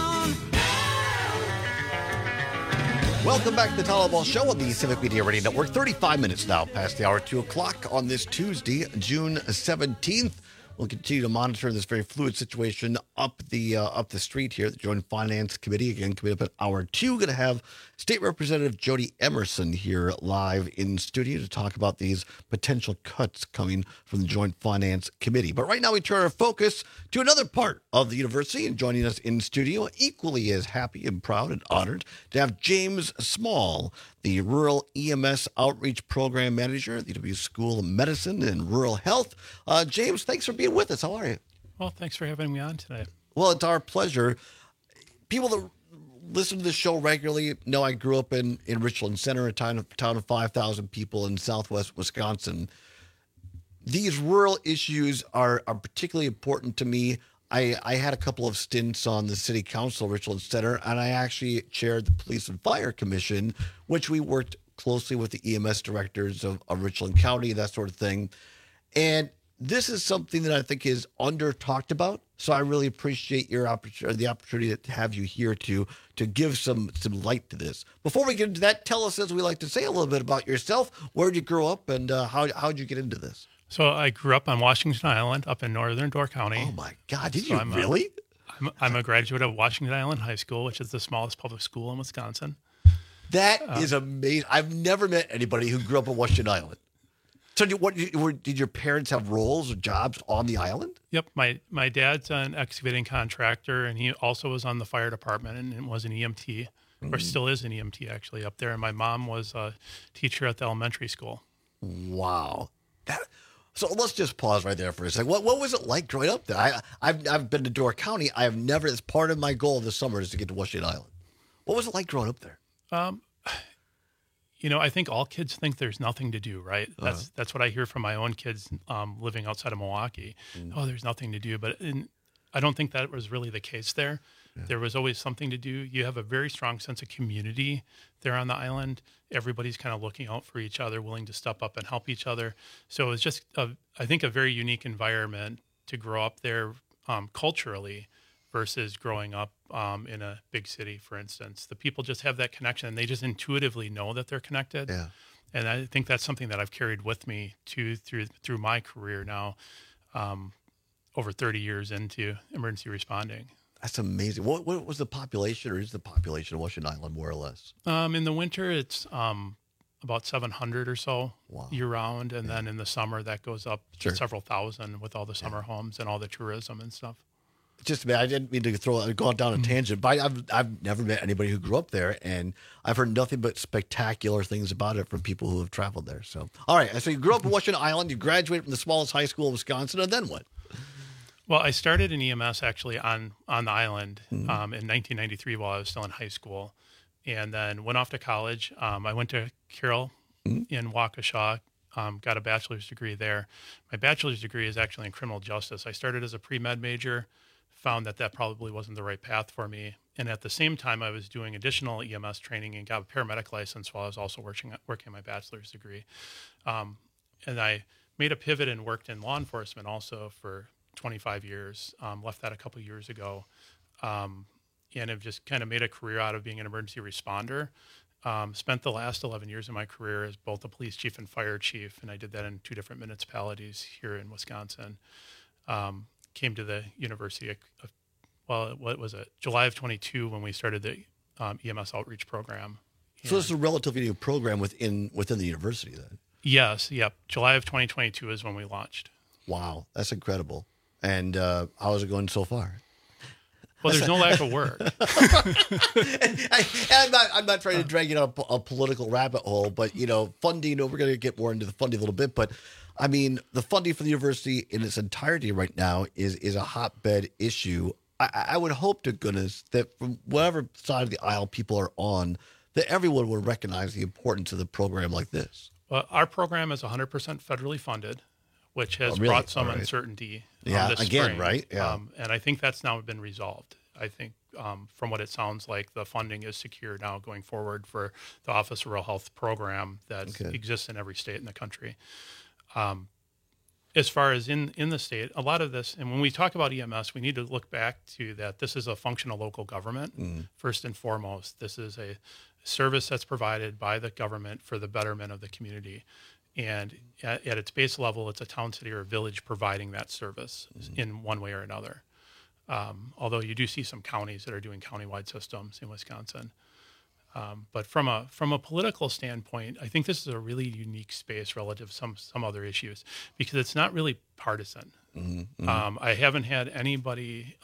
Welcome back to the Tyler Ball Show on the Civic Media Radio Network. 35 minutes now past the hour, 2 o'clock on this Tuesday, June 17th. We'll continue to monitor this very fluid situation up the street here. The Joint Finance Committee, again, coming up at hour 2. Going to have State Representative Jody Emerson here live in studio to talk about these potential cuts coming from the Joint Finance Committee. But right now we turn our focus to another part of the university, and joining us in studio, equally as happy and proud and honored to have James Small, the Rural EMS Outreach Program Manager at the UW School of Medicine and Rural Health. James, thanks for being with us. How are you? Well, thanks for having me on today. Well, it's our pleasure. People that listen to this show regularly know I grew up in Richland Center, a town of 5,000 people in southwest Wisconsin. These rural issues are particularly important to me. I had a couple of stints on the city council of Richland Center, and I actually chaired the Police and Fire Commission, which we worked closely with the EMS directors of Richland County, that sort of thing. And this is something that I think is under talked about. So I really appreciate the opportunity to have you here to give some light to this. Before we get into that, tell us, as we like to say, a little bit about yourself. Where did you grow up, and how'd you get into this? So I grew up on Washington Island, up in northern Door County. Oh my God! Did you really? I'm a graduate of Washington Island High School, which is the smallest public school in Wisconsin. That is amazing. I've never met anybody who grew up on Washington Island. So did your parents have roles or jobs on the island? Yep. My dad's an excavating contractor, and he also was on the fire department and was an EMT, or still is an EMT actually up there. And my mom was a teacher at the elementary school. Wow. So let's just pause right there for a second. What was it like growing up there? I've been to Door County. I have never, as part of my goal this summer, is to get to Washington Island. What was it like growing up there? I think all kids think there's nothing to do, right? That's what I hear from my own kids living outside of Milwaukee. Oh, there's nothing to do. But I don't think that was really the case there. Yeah. There was always something to do. You have a very strong sense of community there on the island. Everybody's kind of looking out for each other, willing to step up and help each other. So it was just, I think, a very unique environment to grow up there culturally versus growing up in a big city, for instance. The people just have that connection, and they just intuitively know that they're connected. Yeah. And I think that's something that I've carried with me through my career now, over 30 years into emergency responding. That's amazing. What was the population, or is the population of Washington Island, more or less? In the winter, it's about 700 or so year-round, and then in the summer, that goes up to several thousand with all the summer homes and all the tourism and stuff. I didn't mean to go down a tangent, but I've never met anybody who grew up there, and I've heard nothing but spectacular things about it from people who have traveled there. So, all right, so you grew up in Washington Island, you graduated from the smallest high school in Wisconsin, and then what? Well, I started in EMS actually on the island in 1993 while I was still in high school, and then went off to college. I went to Carroll in Waukesha, got a bachelor's degree there. My bachelor's degree is actually in criminal justice. I started as a pre-med major, found that probably wasn't the right path for me, and at the same time I was doing additional EMS training and got a paramedic license while I was also working my bachelor's degree. And I made a pivot and worked in law enforcement also for 25 years, left that a couple years ago, and have just kind of made a career out of being an emergency responder. Spent the last 11 years of my career as both a police chief and fire chief, and I did that in 2 different municipalities here in Wisconsin. Came to the university, July of 22 when we started the EMS outreach program, So this is a relatively new program within the university then? Yes, yep. July of 2022 is when we launched. Wow, that's incredible. And how is it going so far? Well, there's no lack of work. I'm not trying to drag you down a political rabbit hole, but, funding, we're going to get more into the funding a little bit. But, I mean, the funding for the university in its entirety right now is a hotbed issue. I would hope to goodness that from whatever side of the aisle people are on, that everyone would recognize the importance of the program like this. Well, our program is 100% federally funded, which has brought some uncertainty. This spring. Right? Yeah. And I think that's now been resolved. I think from what it sounds like, the funding is secure now going forward for the Office of Rural Health program that exists in every state in the country. As far as in the state, a lot of this, and when we talk about EMS, we need to look back to that this is a function of local government, first and foremost. This is a service that's provided by the government for the betterment of the community. And at its base level, it's a town, city, or village providing that service in one way or another. Although you do see some counties that are doing countywide systems in Wisconsin. But from a political standpoint, I think this is a really unique space relative to some other issues because it's not really partisan. I haven't had anybody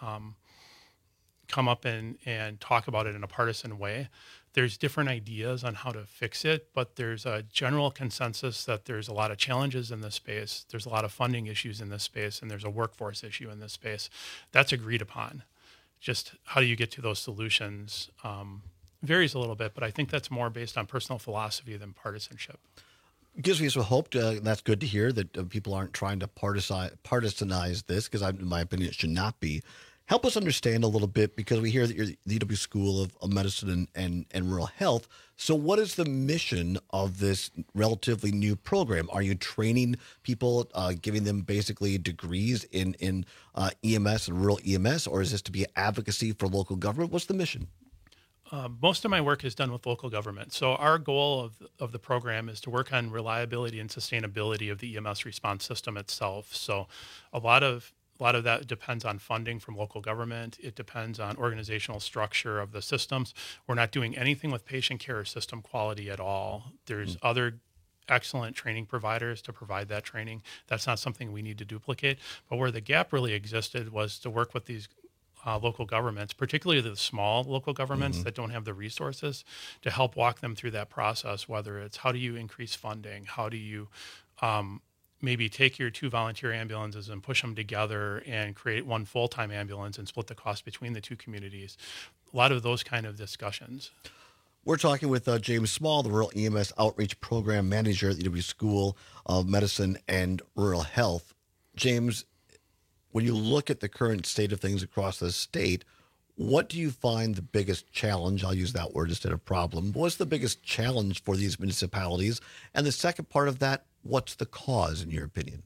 come up and talk about it in a partisan way. There's different ideas on how to fix it, but there's a general consensus that there's a lot of challenges in this space. There's a lot of funding issues in this space, and there's a workforce issue in this space. That's agreed upon. Just how do you get to those solutions varies a little bit, but I think that's more based on personal philosophy than partisanship. Gives me some hope. That's good to hear that people aren't trying to partisanize this, because in my opinion, it should not be. Help us understand a little bit, because we hear that you're the UW School of Medicine and Rural Health. So what is the mission of this relatively new program? Are you training people, giving them basically degrees in EMS and rural EMS, or is this to be advocacy for local government? What's the mission? Most of my work is done with local government. So our goal of the program is to work on reliability and sustainability of the EMS response system itself. So a lot of that depends on funding from local government. It depends on organizational structure of the systems. We're not doing anything with patient care or system quality at all. There's other excellent training providers to provide that training. That's not something we need to duplicate. But where the gap really existed was to work with these local governments, particularly the small local governments that don't have the resources, to help walk them through that process, whether it's how do you increase funding, how do you maybe take your 2 volunteer ambulances and push them together and create 1 full-time ambulance and split the cost between the 2 communities. A lot of those kind of discussions. We're talking with James Small, the Rural EMS Outreach Program Manager at the UW School of Medicine and Rural Health. James, when you look at the current state of things across the state, what do you find the biggest challenge? I'll use that word instead of problem. What's the biggest challenge for these municipalities? And the second part of that, what's the cause, in your opinion?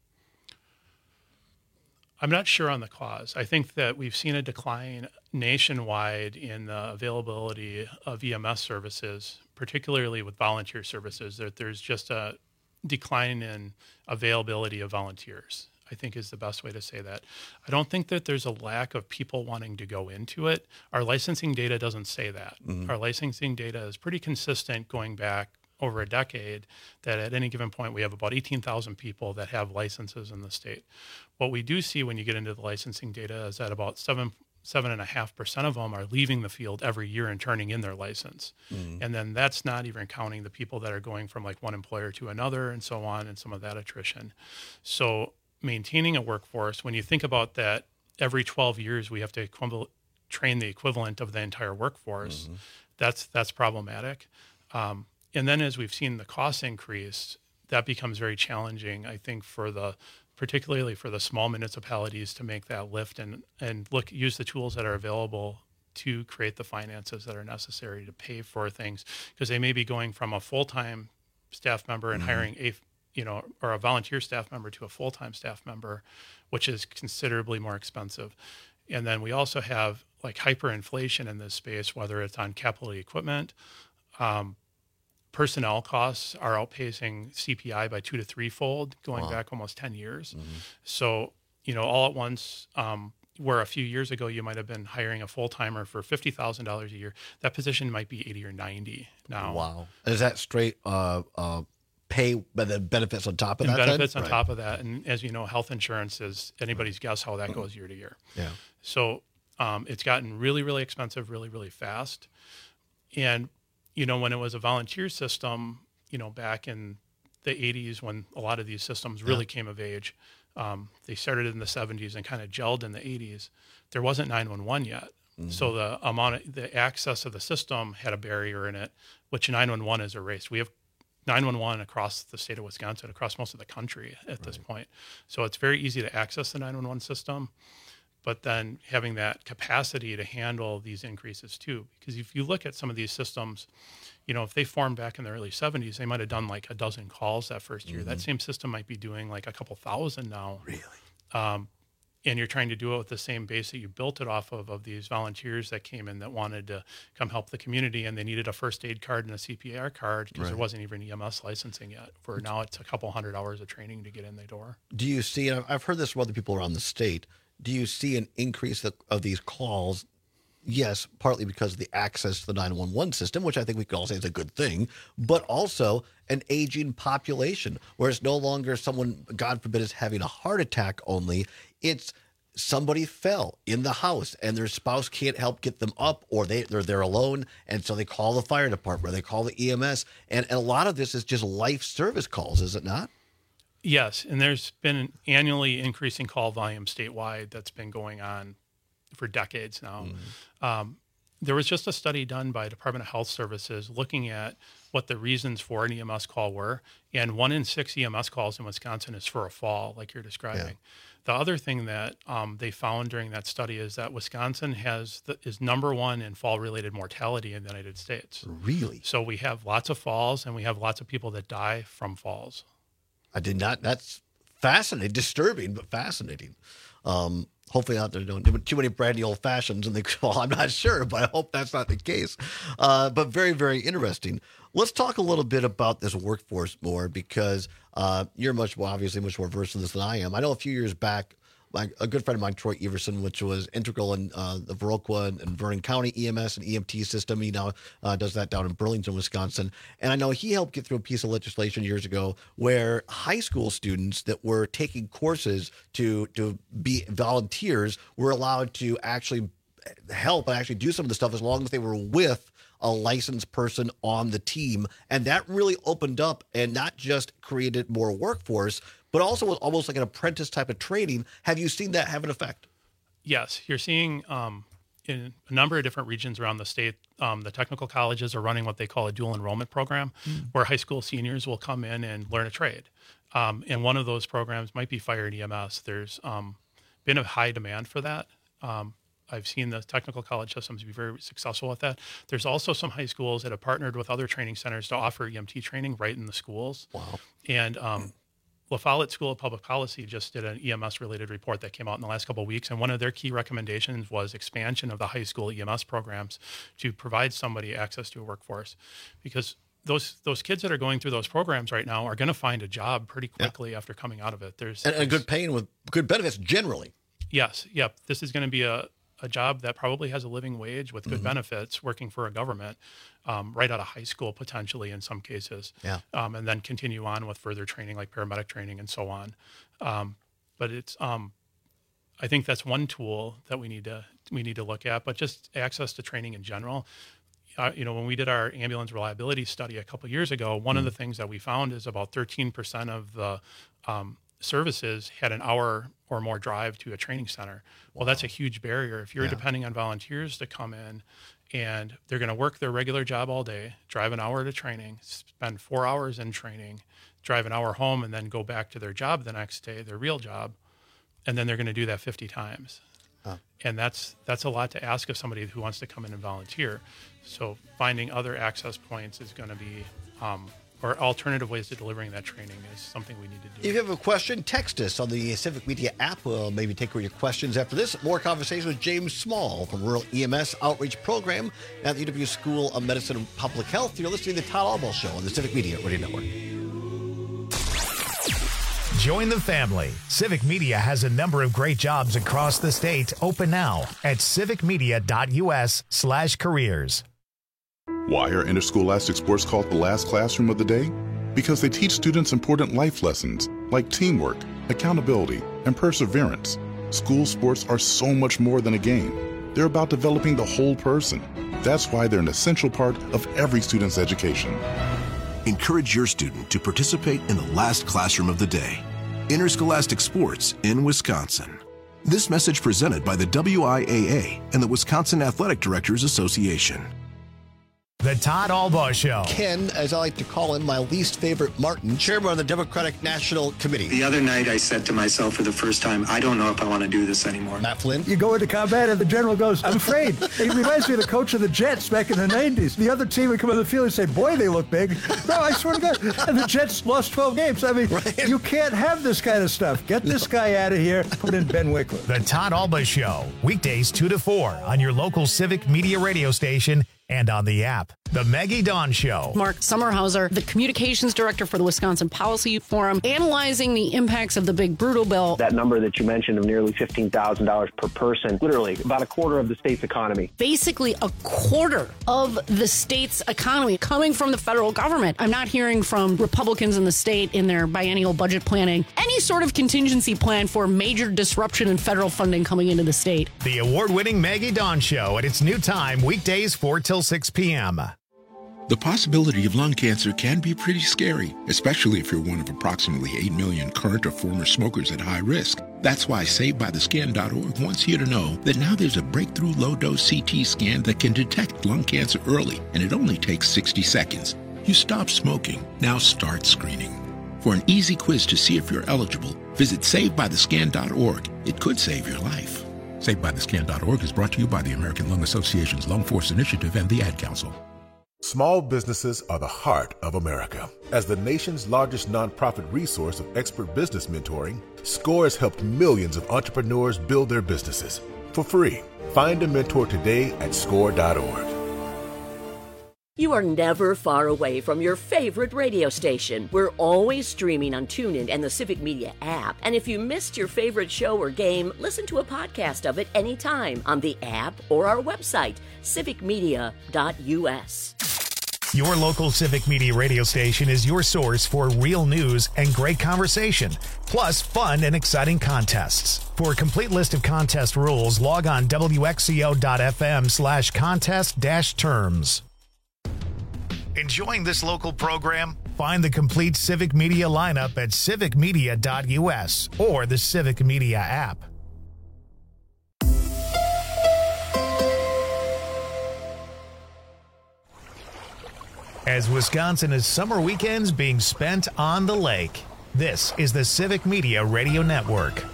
I'm not sure on the cause. I think that we've seen a decline nationwide in the availability of EMS services, particularly with volunteer services. There's just a decline in availability of volunteers, I think is the best way to say that. I don't think that there's a lack of people wanting to go into it. Our licensing data doesn't say that. Our licensing data is pretty consistent going back over a decade, that at any given point we have about 18,000 people that have licenses in the state. What we do see when you get into the licensing data is that about 7.5% of them are leaving the field every year and turning in their license. And then that's not even counting the people that are going from like one employer to another and so on, and some of that attrition. So maintaining a workforce, when you think about that, every 12 years we have to train the equivalent of the entire workforce. That's problematic. And then as we've seen the costs increase, that becomes very challenging, I think, particularly for the small municipalities to make that lift and use the tools that are available to create the finances that are necessary to pay for things, because they may be going from a full-time staff member and hiring a volunteer staff member to a full-time staff member, which is considerably more expensive. And then we also have like hyperinflation in this space, whether it's on capital equipment. Personnel costs are outpacing CPI by 2 to 3-fold, going back almost 10 years. So, all at once, where a few years ago you might have been hiring a full-timer for $50,000 a year, that position might be 80 or 90 now. Wow. Is that straight pay, but the benefits on top of and that? Benefits on top of that. And as you know, health insurance is anybody's guess how that goes year to year. Yeah. So it's gotten really, really expensive, really, really fast. And, when it was a volunteer system, back in the 80s when a lot of these systems really came of age, they started in the 70s and kind of gelled in the 80s. There wasn't 911 yet. Mm-hmm. So the access of the system had a barrier in it, which 911 is erased. We have 911 across the state of Wisconsin, across most of the country at this point. So it's very easy to access the 911 system, but then having that capacity to handle these increases too. Because if you look at some of these systems, if they formed back in the early 70s, they might have done like a dozen calls that first year. Mm-hmm. That same system might be doing like a couple thousand now. Really? And you're trying to do it with the same base that you built it off of these volunteers that came in that wanted to come help the community, and they needed a first aid card and a CPR card because there wasn't even EMS licensing yet. For now, it's a couple hundred hours of training to get in the door. Do you see, and I've heard this from other people around the state, do you see an increase of these calls? Yes, partly because of the access to the 911 system, which I think we can all say is a good thing, but also an aging population where it's no longer someone, God forbid, is having a heart attack only. It's somebody fell in the house and their spouse can't help get them up, or they're alone, and so they call the fire department, or they call the EMS, and a lot of this is just life service calls, is it not? Yes, and there's been an annually increasing call volume statewide that's been going on for decades now. Mm-hmm. There was just a study done by Department of Health Services looking at what the reasons for an EMS call were, and 1 in 6 EMS calls in Wisconsin is for a fall, like you're describing. Yeah. The other thing that they found during that study is that Wisconsin is number 1 in fall-related mortality in the United States. Really? So we have lots of falls, and we have lots of people that die from falls. I did not. That's fascinating, disturbing, but fascinating. Hopefully out there don't do too many brandy old fashions and they call. I'm not sure, but I hope that's not the case. But very, very interesting. Let's talk a little bit about this workforce more, because you're obviously much more versed in this than I am. I know a few years back, a good friend of mine, Troy Everson, which was integral in the Viroqua and Vernon County EMS and EMT system. He now does that down in Burlington, Wisconsin. And I know he helped get through a piece of legislation years ago where high school students that were taking courses to be volunteers were allowed to actually help and actually do some of the stuff as long as they were with a licensed person on the team. And that really opened up and not just created more workforce, but also was almost like an apprentice type of training. Have you seen that have an effect? Yes. You're seeing in a number of different regions around the state, the technical colleges are running what they call a dual enrollment program, where high school seniors will come in and learn a trade. And one of those programs might be fire and EMS. There's been a high demand for that. I've seen the technical college systems be very successful with that. There's also some high schools that have partnered with other training centers to offer EMT training right in the schools. Wow. And La Follette School of Public Policy just did an EMS-related report that came out in the last couple of weeks, and one of their key recommendations was expansion of the high school EMS programs to provide somebody access to a workforce, because those kids that are going through those programs right now are going to find a job pretty quickly after coming out of it. There's a good paying with good benefits generally. Yes. Yep. This is going to be a job that probably has a living wage with good benefits, working for a government right out of high school, potentially in some cases. Yeah. And then continue on with further training like paramedic training and so on. But it's I think that's one tool that we need to look at, but just access to training in general. When we did our ambulance reliability study a couple of years ago, one of the things that we found is about 13% of the services had an hour or more drive to a training center. Well, that's a huge barrier. If you're depending on volunteers to come in and they're going to work their regular job all day, drive an hour to training, spend 4 hours in training, drive an hour home, and then go back to their job the next day, their real job, and then they're going to do that 50 times. And that's a lot to ask of somebody who wants to come in and volunteer. So finding other access points is going to be or alternative ways to delivering that training is something we need to do. If you have a question, text us on the Civic Media app. We'll maybe take your questions after this. More conversation with James Small from Rural EMS Outreach Program at the UW School of Medicine and Public Health. You're listening to the Todd Albaugh Show on the Civic Media Radio Network. Join the family. Civic Media has a number of great jobs across the state open now at civicmedia.us/careers. Why are interscholastic sports called the last classroom of the day? Because they teach students important life lessons like teamwork, accountability, and perseverance. School sports are so much more than a game. They're about developing the whole person. That's why they're an essential part of every student's education. Encourage your student to participate in the last classroom of the day. Interscholastic sports in Wisconsin. This message presented by the WIAA and the Wisconsin Athletic Directors Association. The Todd Albaugh Show. Ken, as I like to call him, my least favorite Martin, chairman of the Democratic National Committee. The other night I said to myself for the first time, I don't know if I want to do this anymore. Matt Flynn. You go into combat and the general goes, I'm afraid. It reminds me of the coach of the Jets back in the 90s. The other team would come on the field and say, boy, they look big. No, I swear to God. And the Jets lost 12 games. I mean, You can't have this kind of stuff. Get this guy out of here. Put in Ben Wickler. The Todd Albaugh Show. Weekdays 2 to 4 on your local Civic Media radio station and on the app. The Maggie Dawn Show. Mark Sommerhauser, the communications director for the Wisconsin Policy Forum, analyzing the impacts of the big brutal bill. That number that you mentioned of nearly $15,000 per person, literally about a quarter of the state's economy. Basically a quarter of the state's economy coming from the federal government. I'm not hearing from Republicans in the state in their biennial budget planning any sort of contingency plan for major disruption in federal funding coming into the state. The award-winning Maggie Dawn Show at its new time, weekdays 4 till 6 p.m. The possibility of lung cancer can be pretty scary, especially if you're one of approximately 8 million current or former smokers at high risk. That's why SaveByTheScan.org wants you to know that now there's a breakthrough low-dose CT scan that can detect lung cancer early, and it only takes 60 seconds. You stop smoking, now start screening. For an easy quiz to see if you're eligible, visit SaveByTheScan.org. It could save your life. SaveByTheScan.org is brought to you by the American Lung Association's Lung Force Initiative and the Ad Council. Small businesses are the heart of America. As the nation's largest nonprofit resource of expert business mentoring, SCORE has helped millions of entrepreneurs build their businesses for free. Find a mentor today at score.org. You are never far away from your favorite radio station. We're always streaming on TuneIn and the Civic Media app. And if you missed your favorite show or game, listen to a podcast of it anytime on the app or our website, civicmedia.us. Your local Civic Media radio station is your source for real news and great conversation, plus fun and exciting contests. For a complete list of contest rules, log on wxco.fm/contest-terms. Enjoying this local program? Find the complete Civic Media lineup at civicmedia.us or the Civic Media app. As Wisconsin is summer weekends being spent on the lake, this is the Civic Media Radio Network.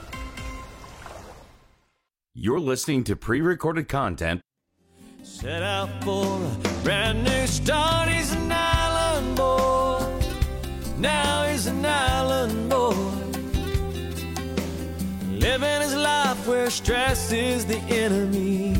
You're listening to pre-recorded content. Set out for a brand new start. He's an island boy. Now he's an island boy. Living his life where stress is the enemy.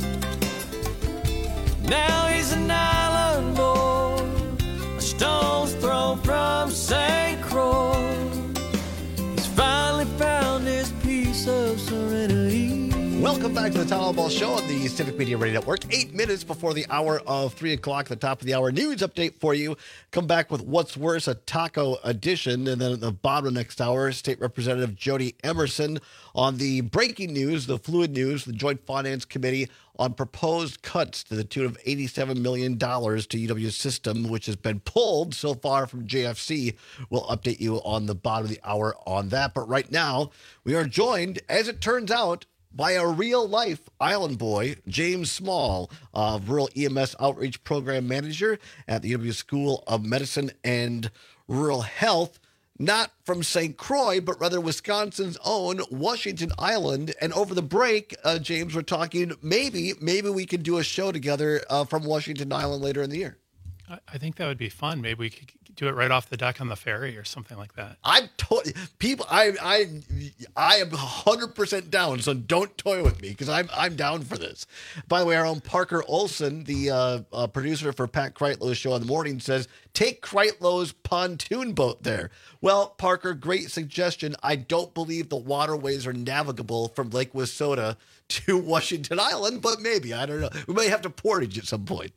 Now he's an island boy. A stone's throw from St. Croix. He's finally found his piece of serenity. Welcome back to the Todd Albaugh Show on the Civic Media Radio Network. 8 minutes before the hour of 3 o'clock, the top of the hour news update for you. Come back with What's Worse, a taco edition. And then at the bottom of the next hour, State Representative Jody Emerson on the breaking news, the fluid news, the Joint Finance Committee on proposed cuts to the tune of $87 million to UW's system, which has been pulled so far from JFC. We'll update you on the bottom of the hour on that. But right now, we are joined, as it turns out, by a real-life island boy, James Small, Rural EMS Outreach Program Manager at the UW School of Medicine and Rural Health, not from St. Croix, but rather Wisconsin's own Washington Island. And over the break, James, we're talking maybe we could do a show together from Washington Island later in the year. I think that would be fun. Maybe we could do it right off the deck on the ferry or something like that. I am 100% down, so don't toy with me because I'm down for this. By the way, our own Parker Olson, the producer for Pat Kreitlow's show in the morning, says, take Kreitlow's pontoon boat there. Well, Parker, great suggestion. I don't believe the waterways are navigable from Lake Wissota to Washington Island, but maybe. I don't know. We may have to portage at some point.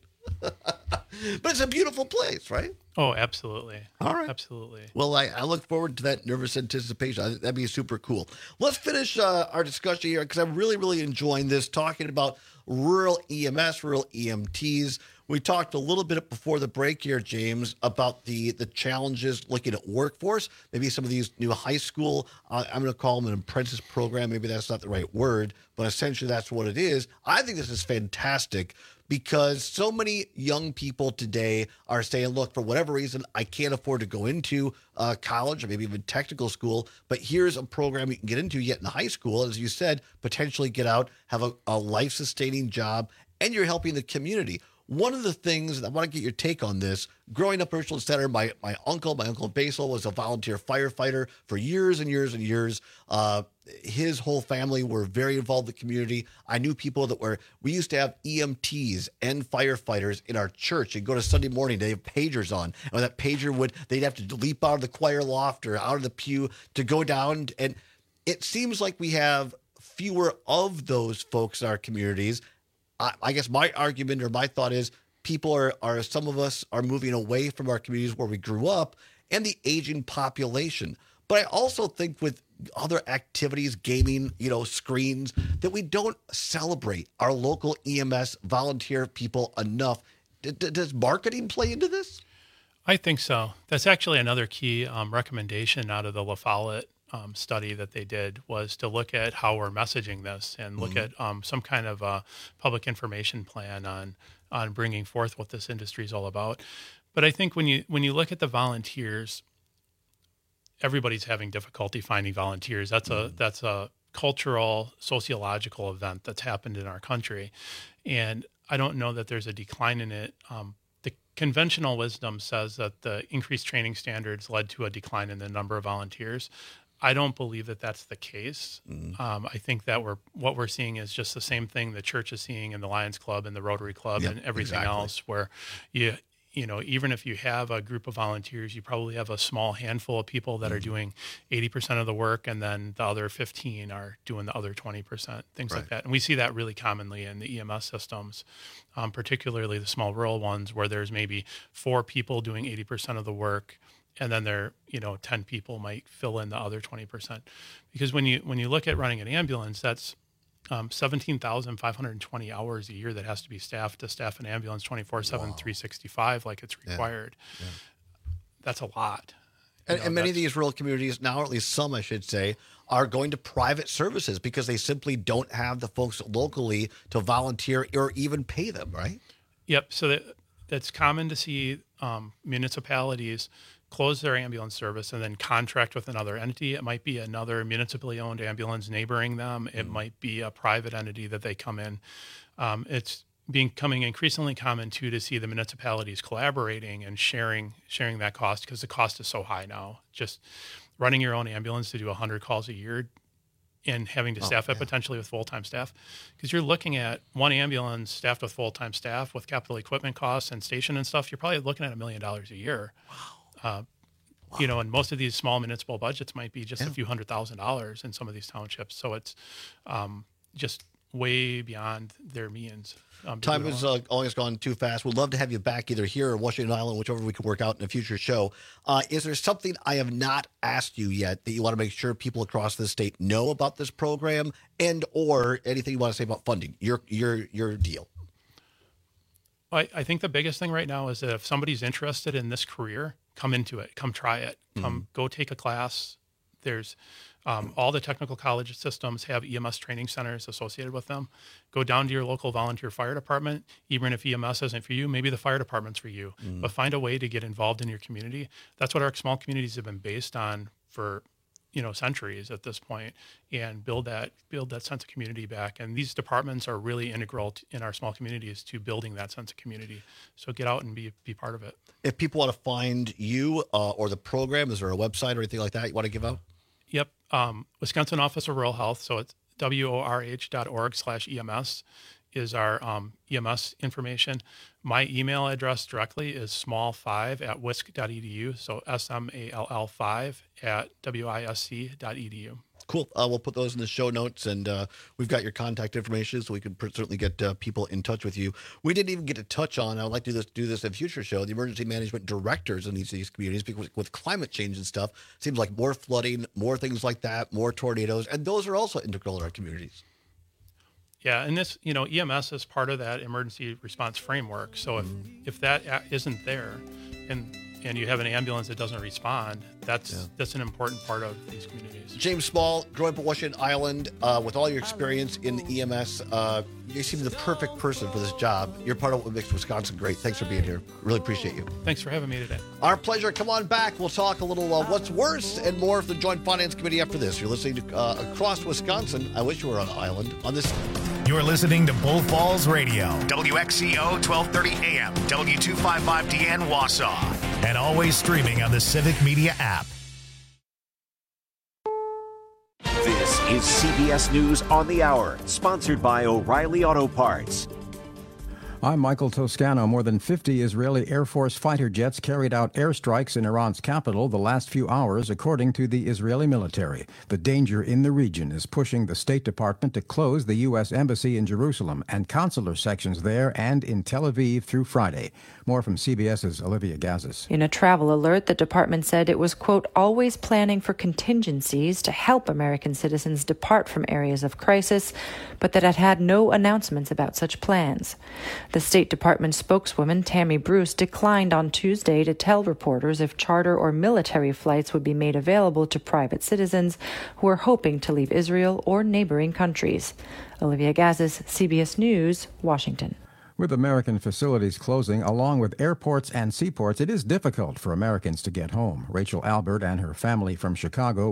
But it's a beautiful place, right? Oh, absolutely. All right. Absolutely. Well, I look forward to that nervous anticipation. I think that'd be super cool. Let's finish our discussion here because I'm really, really enjoying this, talking about rural EMS, rural EMTs. We talked a little bit before the break here, James, about the challenges looking at workforce. Maybe some of these new high school, I'm going to call them an apprentice program. Maybe that's not the right word, but essentially that's what it is. I think this is fantastic because so many young people today are saying, look, for whatever reason, I can't afford to go into college or maybe even technical school, but here's a program you can get into yet in high school. As you said, potentially get out, have a life-sustaining job, and you're helping the community. One of the things, I want to get your take on this, growing up in Richland Center, my uncle Basil was a volunteer firefighter for years and years and years. His whole family were very involved in the community. I knew people we used to have EMTs and firefighters in our church. You'd go to Sunday morning, they have pagers on. And when that pager they'd have to leap out of the choir loft or out of the pew to go down. And it seems like we have fewer of those folks in our communities. I guess my argument or my thought is some of us are moving away from our communities where we grew up and the aging population. But I also think with other activities, gaming, screens, that we don't celebrate our local EMS volunteer people enough. Does marketing play into this? I think so. That's actually another key recommendation out of the La Follette study that they did was to look at how we're messaging this and look at some kind of public information plan on bringing forth what this industry is all about. But I think when you look at the volunteers, everybody's having difficulty finding volunteers. That's a cultural, sociological event that's happened in our country, and I don't know that there's a decline in it. The conventional wisdom says that the increased training standards led to a decline in the number of volunteers. I don't believe that that's the case. I think that what we're seeing is just the same thing the church is seeing in the Lions Club and the Rotary Club and everything else, where even if you have a group of volunteers, you probably have a small handful of people that are doing 80% of the work, and then the other 15 are doing the other 20%, things like that. And we see that really commonly in the EMS systems, particularly the small rural ones where there's maybe 4 people doing 80% of the work, and then 10 people might fill in the other 20%. Because when you look at running an ambulance, that's 17,520 hours a year that has to be staffed to staff an ambulance 24/7, 365 like it's required. Yeah. That's a lot. And many of these rural communities now, or at least some, I should say, are going to private services because they simply don't have the folks locally to volunteer or even pay them, right? Yep. So that's common to see municipalities close their ambulance service and then contract with another entity. It might be another municipally owned ambulance neighboring them. It might be a private entity that they come in. It's becoming increasingly common too to see the municipalities collaborating and sharing that cost because the cost is so high now. Just running your own ambulance to do 100 calls a year and having to staff it potentially with full-time staff, because you're looking at one ambulance staffed with full-time staff with capital equipment costs and station and stuff. You're probably looking at $1 million a year. Wow. And most of these small municipal budgets might be just a few $100,000 in some of these townships. So it's just way beyond their means. Time has always gone too fast. We'd love to have you back either here or Washington Island, whichever we can work out in a future show. Is there something I have not asked you yet that you want to make sure people across the state know about this program, and or anything you want to say about funding? Your deal. I think the biggest thing right now is that if somebody's interested in this career, come into it, come try it, go take a class. There's all the technical college systems have EMS training centers associated with them. Go down to your local volunteer fire department. Even if EMS isn't for you, maybe the fire department's for you, but find a way to get involved in your community. That's what our small communities have been based on for centuries at this point, and build that sense of community back. And these departments are really integral in our small communities to building that sense of community. So get out and be part of it. If people want to find you or the program, is there a website or anything like that you want to give out? Yep. Wisconsin Office of Rural Health. So it's worh.org/EMS is our EMS information. My email address directly is small5@wisc.edu. So SMALL5@WISC.edu. Cool. We'll put those in the show notes, and we've got your contact information, so we can certainly get people in touch with you. We didn't even get to touch on, I would like to do this in a future show, the emergency management directors in these communities, because with climate change and stuff, it seems like more flooding, more things like that, more tornadoes, and those are also integral in our communities. Yeah, and this, EMS is part of that emergency response framework. So if that isn't there, and you have an ambulance that doesn't respond, that's an important part of these communities. James Small, growing up on Washington Island, with all your experience in the EMS, you seem the perfect person for this job. You're part of what makes Wisconsin great. Thanks for being here. Really appreciate you. Thanks for having me today. Our pleasure. Come on back. We'll talk a little what's worse and more of the Joint Finance Committee after this. You're listening to Across Wisconsin. I wish you were on an island on this. You're listening to Bull Falls Radio, WXCO 1230 AM, W255DN Wausau, and always streaming on the Civic Media app. This is CBS News on the Hour, sponsored by O'Reilly Auto Parts. I'm Michael Toscano. More than 50 Israeli Air Force fighter jets carried out airstrikes in Iran's capital the last few hours, according to the Israeli military. The danger in the region is pushing the State Department to close the U.S. Embassy in Jerusalem and consular sections there and in Tel Aviv through Friday. More from CBS's Olivia Gazis. In a travel alert, the department said it was, quote, always planning for contingencies to help American citizens depart from areas of crisis, but that it had no announcements about such plans. The State Department spokeswoman, Tammy Bruce, declined on Tuesday to tell reporters if charter or military flights would be made available to private citizens who are hoping to leave Israel or neighboring countries. Olivia Gazis, CBS News, Washington. With American facilities closing, along with airports and seaports, it is difficult for Americans to get home. Rachel Albert and her family from Chicago